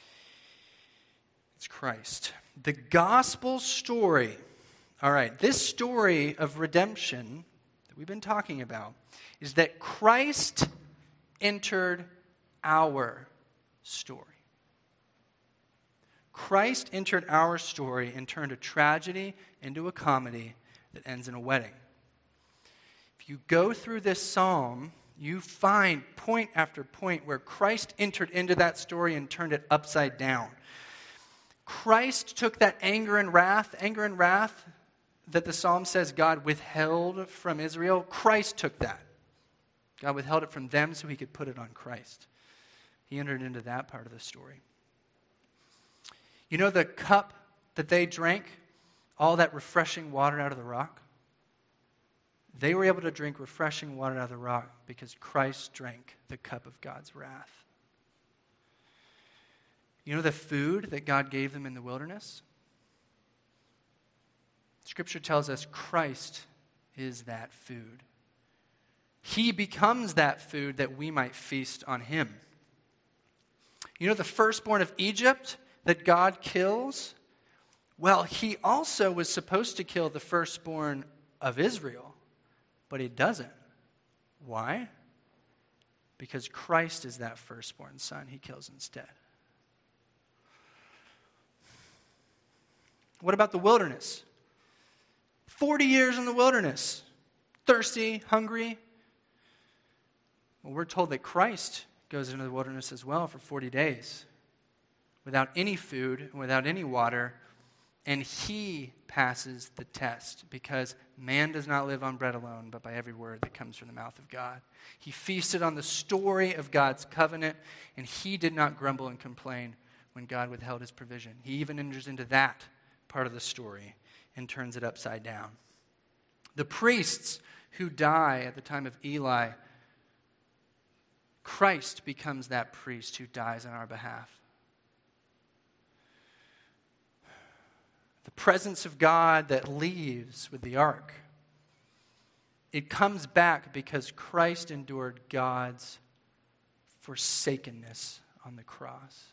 It's Christ. The gospel story. All right, this story of redemption that we've been talking about is that Christ entered our story. Christ entered our story and turned a tragedy into a comedy that ends in a wedding. If you go through this psalm, you find point after point where Christ entered into that story and turned it upside down. Christ took that anger and wrath that the psalm says God withheld from Israel. Christ took that. God withheld it from them so he could put it on Christ. He entered into that part of the story. You know the cup that they drank, all that refreshing water out of the rock? They were able to drink refreshing water out of the rock because Christ drank the cup of God's wrath. You know the food that God gave them in the wilderness? Scripture tells us Christ is that food. He becomes that food that we might feast on him. You know the firstborn of Egypt that God kills? Well, he also was supposed to kill the firstborn of Israel, but he doesn't. Why? Because Christ is that firstborn son he kills instead. What about the wilderness? 40 years in the wilderness. Thirsty, hungry. Well, we're told that Christ goes into the wilderness as well for 40 days without any food and without any water, and he passes the test because man does not live on bread alone, but by every word that comes from the mouth of God. He feasted on the story of God's covenant, and he did not grumble and complain when God withheld his provision. He even enters into that part of the story and turns it upside down. The priests who die at the time of Eli, Christ becomes that priest who dies on our behalf. The presence of God that leaves with the ark. It comes back because Christ endured God's forsakenness on the cross.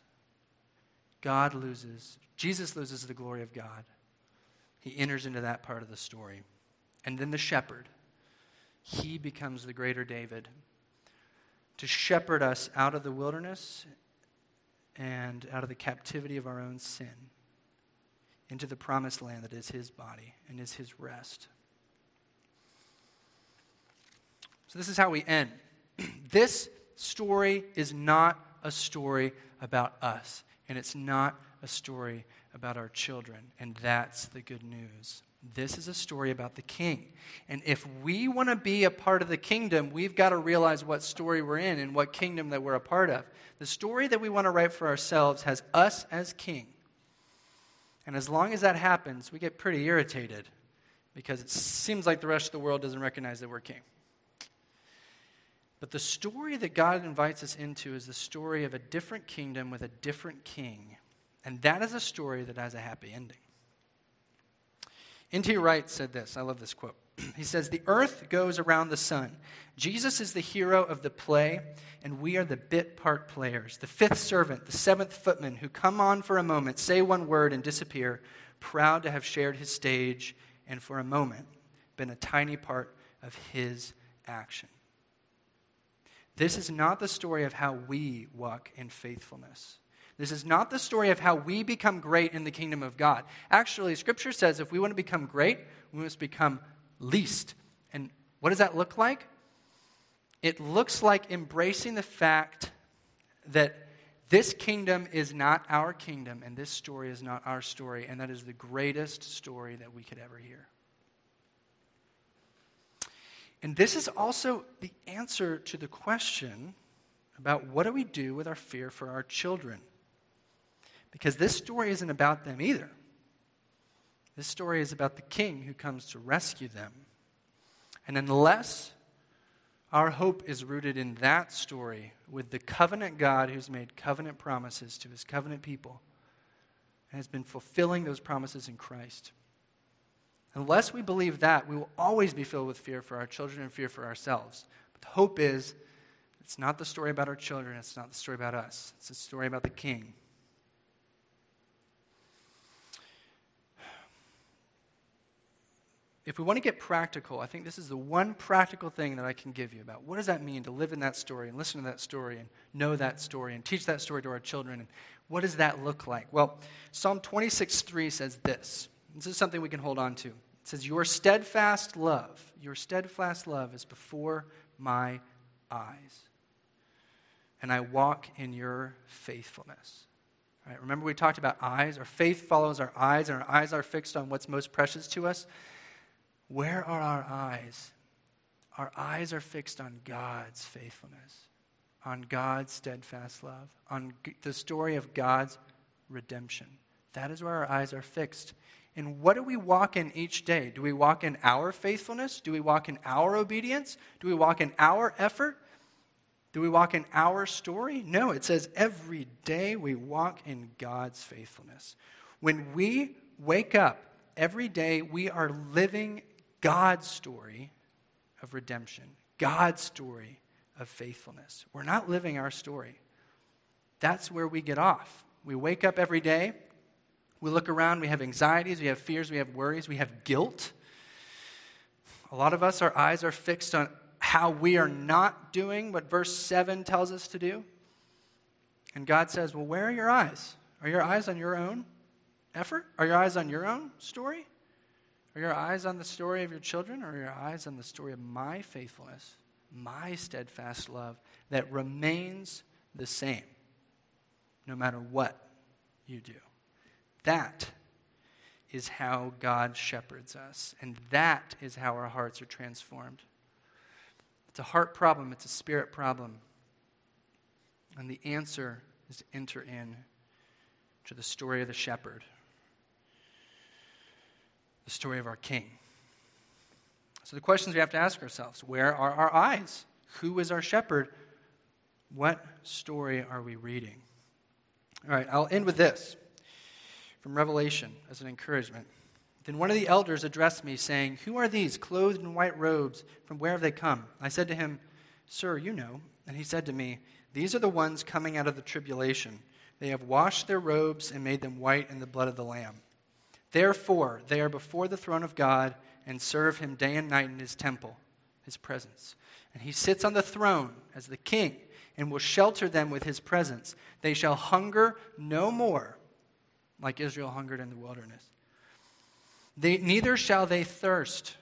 Jesus loses the glory of God. He enters into that part of the story. And then the shepherd, he becomes the greater David to shepherd us out of the wilderness and out of the captivity of our own sin into the promised land that is his body and is his rest. So this is how we end. This story is not a story about us, and it's not a story about our children, and that's the good news. This is a story about the king. And if we want to be a part of the kingdom, we've got to realize what story we're in and what kingdom that we're a part of. The story that we want to write for ourselves has us as king. And as long as that happens, we get pretty irritated because it seems like the rest of the world doesn't recognize that we're king. But the story that God invites us into is the story of a different kingdom with a different king. And that is a story that has a happy ending. N.T. Wright said this. I love this quote. He says, "The earth goes around the sun. Jesus is the hero of the play, and we are the bit part players, the fifth servant, the seventh footman who come on for a moment, say one word, and disappear, proud to have shared his stage and for a moment been a tiny part of his action." This is not the story of how we walk in faithfulness. This is not the story of how we become great in the kingdom of God. Actually, Scripture says if we want to become great, we must become least. And what does that look like? It looks like embracing the fact that this kingdom is not our kingdom, and this story is not our story, and that is the greatest story that we could ever hear. And this is also the answer to the question about what do we do with our fear for our children. Because this story isn't about them either. This story is about the king who comes to rescue them. And unless our hope is rooted in that story with the covenant God who's made covenant promises to his covenant people and has been fulfilling those promises in Christ, unless we believe that, we will always be filled with fear for our children and fear for ourselves. But the hope is it's not the story about our children, it's not the story about us. It's a story about the king. If we want to get practical, I think this is the one practical thing that I can give you about what does that mean to live in that story and listen to that story and know that story and teach that story to our children. And what does that look like? Well, Psalm 26:3 says this. This is something we can hold on to. It says, your steadfast love is before my eyes, and I walk in your faithfulness. All right, remember we talked about eyes? Our faith follows our eyes, and our eyes are fixed on what's most precious to us. Where are our eyes? Our eyes are fixed on God's faithfulness, on God's steadfast love, on the story of God's redemption. That is where our eyes are fixed. And what do we walk in each day? Do we walk in our faithfulness? Do we walk in our obedience? Do we walk in our effort? Do we walk in our story? No, it says every day we walk in God's faithfulness. When we wake up every day, we are living God's story of redemption, God's story of faithfulness. We're not living our story. That's where we get off. We wake up every day, we look around, we have anxieties, we have fears, we have worries, we have guilt. A lot of us, our eyes are fixed on how we are not doing what verse 7 tells us to do. And God says, well, where are your eyes? Are your eyes on your own effort? Are your eyes on your own story? Are your eyes on the story of your children? Or are your eyes on the story of my faithfulness, my steadfast love that remains the same no matter what you do? That is how God shepherds us, and that is how our hearts are transformed. It's a heart problem, it's a spirit problem. And the answer is to enter in to the story of the shepherd, the story of our king. So the questions we have to ask ourselves: where are our eyes? Who is our shepherd? What story are we reading? All right, I'll end with this from Revelation as an encouragement. Then one of the elders addressed me, saying, "Who are these, clothed in white robes? From where have they come?" I said to him, "Sir, you know." And he said to me, "These are the ones coming out of the tribulation. They have washed their robes and made them white in the blood of the Lamb. Therefore, they are before the throne of God and serve him day and night in his temple, his presence. And he sits on the throne as the king and will shelter them with his presence. They shall hunger no more, like Israel hungered in the wilderness. Neither shall they thirst.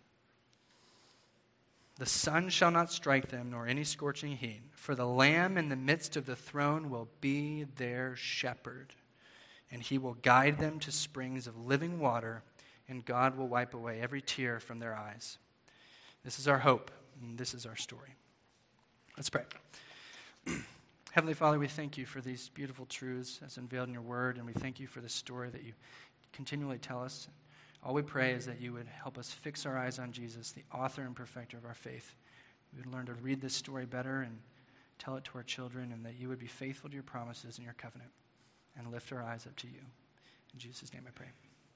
The sun shall not strike them, nor any scorching heat. For the Lamb in the midst of the throne will be their shepherd, and he will guide them to springs of living water, and God will wipe away every tear from their eyes." This is our hope, and this is our story. Let's pray. Heavenly Father, we thank you for these beautiful truths as unveiled in your word, and we thank you for the story that you continually tell us. All we pray is that you would help us fix our eyes on Jesus, the author and perfecter of our faith. We would learn to read this story better and tell it to our children, and that you would be faithful to your promises and your covenant and lift our eyes up to you. In Jesus' name I pray.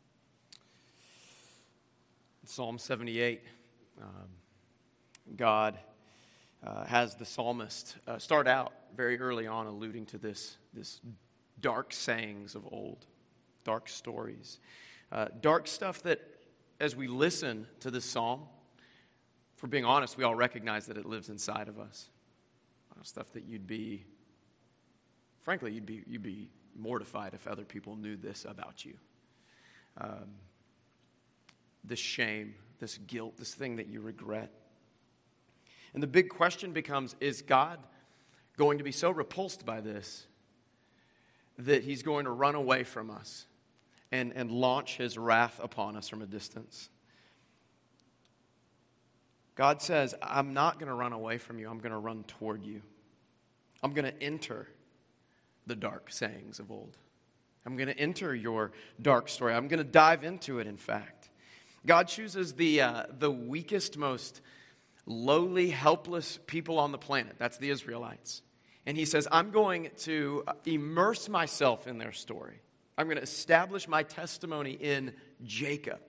Psalm 78, God has the psalmist start out very early on alluding to this dark sayings of old, dark stories. Dark stuff that, as we listen to this psalm, for being honest, we all recognize that it lives inside of us. Stuff that you'd be mortified if other people knew this about you. This shame, this guilt, this thing that you regret. And the big question becomes, is God going to be so repulsed by this that he's going to run away from us and launch his wrath upon us from a distance? God says, I'm not going to run away from you. I'm going to run toward you. I'm going to enter the dark sayings of old. I'm going to enter your dark story. I'm going to dive into it, in fact. God chooses the weakest, most lowly, helpless people on the planet. That's the Israelites. And he says, I'm going to immerse myself in their story. I'm going to establish my testimony in Jacob.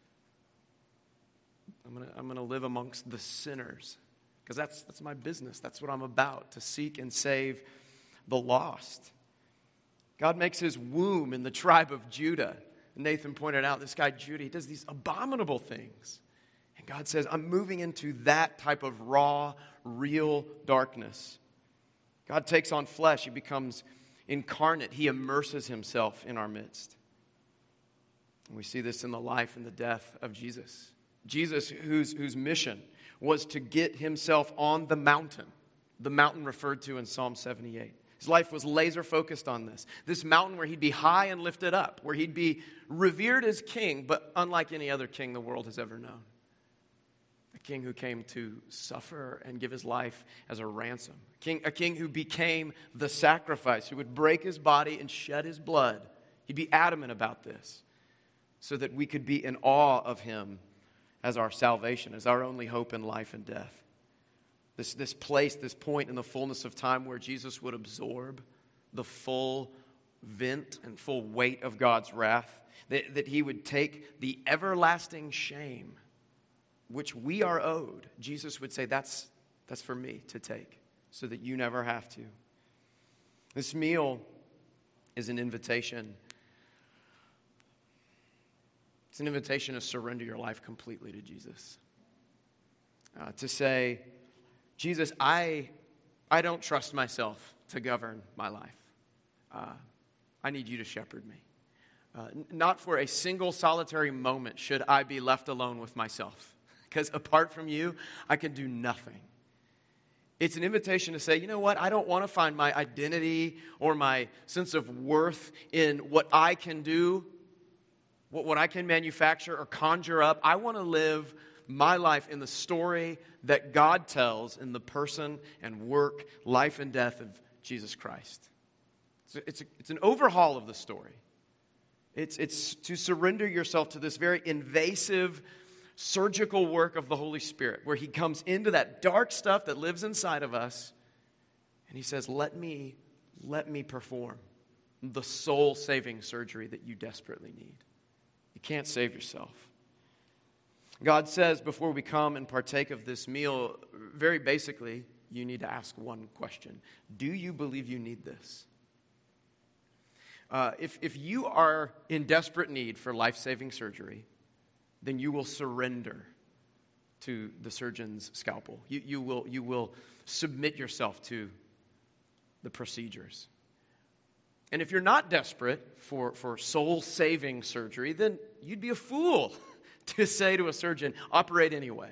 I'm going to live amongst the sinners, because that's my business. That's what I'm about, to seek and save the lost. God makes his womb in the tribe of Judah. Nathan pointed out, this guy Judah, he does these abominable things. And God says, I'm moving into that type of raw, real darkness. God takes on flesh. He becomes incarnate. He immerses himself in our midst. And we see this in the life and the death of Jesus. Jesus, whose mission was to get himself on the mountain referred to in Psalm 78. His life was laser focused on this mountain where he'd be high and lifted up, where he'd be revered as king, but unlike any other king the world has ever known. A king who came to suffer and give his life as a ransom. A king who became the sacrifice, who would break his body and shed his blood. He'd be adamant about this so that we could be in awe of him as our salvation, as our only hope in life and death. This place, this point in the fullness of time where Jesus would absorb the full vent and full weight of God's wrath, that he would take the everlasting shame which we are owed. Jesus would say, that's for me to take, so that you never have to. This meal is an invitation. It's an invitation to surrender your life completely to Jesus. To say, Jesus, I don't trust myself to govern my life. I need you to shepherd me. Not for a single solitary moment should I be left alone with myself. Because apart from you, I can do nothing. It's an invitation to say, you know what? I don't want to find my identity or my sense of worth in what I can do, what I can manufacture or conjure up. I want to live my life in the story that God tells in the person and work, life and death of Jesus Christ. It's an overhaul of the story. It's to surrender yourself to this very invasive, surgical work of the Holy Spirit, where he comes into that dark stuff that lives inside of us, and he says, let me perform the soul-saving surgery that you desperately need. You can't save yourself. God says before we come and partake of this meal, very basically, you need to ask one question. Do you believe you need this? If you are in desperate need for life-saving surgery, then you will surrender to the surgeon's scalpel. You will submit yourself to the procedures. And if you're not desperate for soul-saving surgery, then you'd be a fool to say to a surgeon, operate anyway.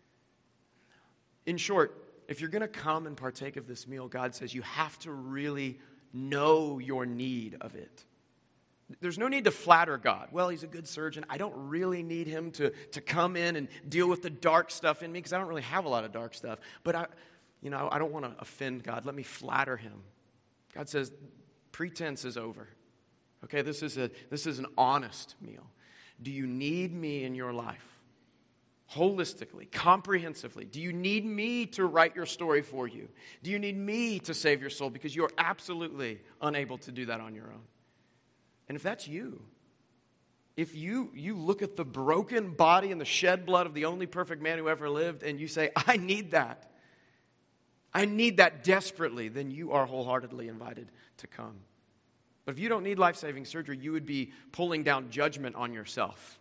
In short, if you're going to come and partake of this meal, God says you have to really know your need of it. There's no need to flatter God. Well, he's a good surgeon. I don't really need him to come in and deal with the dark stuff in me because I don't really have a lot of dark stuff. But I don't want to offend God. Let me flatter him. God says, pretense is over. Okay, this is an honest meal. Do you need me in your life? Holistically, comprehensively. Do you need me to write your story for you? Do you need me to save your soul? Because you're absolutely unable to do that on your own. And if that's you, if you look at the broken body and the shed blood of the only perfect man who ever lived, and you say, I need that desperately, then you are wholeheartedly invited to come. But if you don't need life-saving surgery, you would be pulling down judgment on yourself.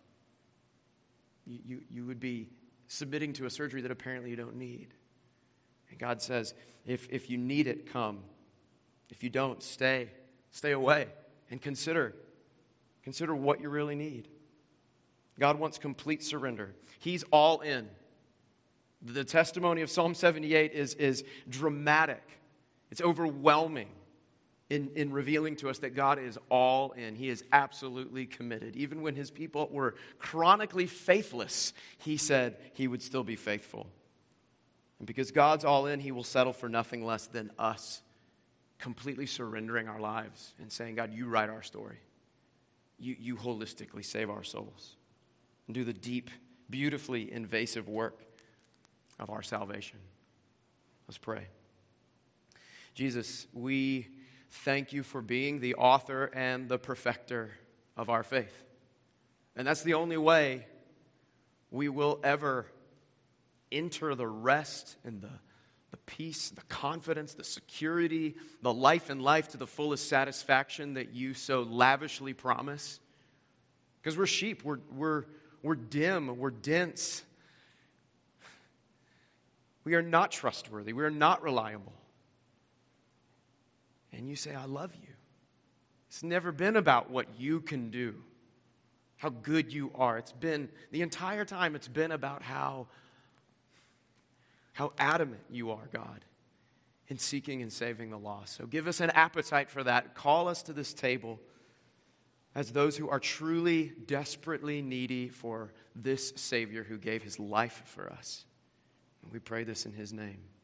You would be submitting to a surgery that apparently you don't need. And God says, if you need it, come. If you don't, stay away and consider what you really need. God wants complete surrender. He's all in. The testimony of Psalm 78 is dramatic. It's overwhelming in revealing to us that God is all in. He is absolutely committed. Even when his people were chronically faithless, he said he would still be faithful. And because God's all in, he will settle for nothing less than us completely surrendering our lives and saying, God, you write our story. You holistically save our souls and do the deep, beautifully invasive work of our salvation. Let's pray. Jesus, we thank you for being the author and the perfecter of our faith. And that's the only way we will ever enter the rest and the peace, the confidence, the security, the life and life to the fullest satisfaction that you so lavishly promise. Because we're sheep, we're dim, we're dense. We are not trustworthy, we are not reliable. And you say, I love you. It's never been about what you can do, how good you are. It's been, the entire time, it's been about how adamant you are, God, in seeking and saving the lost. So give us an appetite for that. Call us to this table as those who are truly, desperately needy for this Savior who gave his life for us. And we pray this in his name.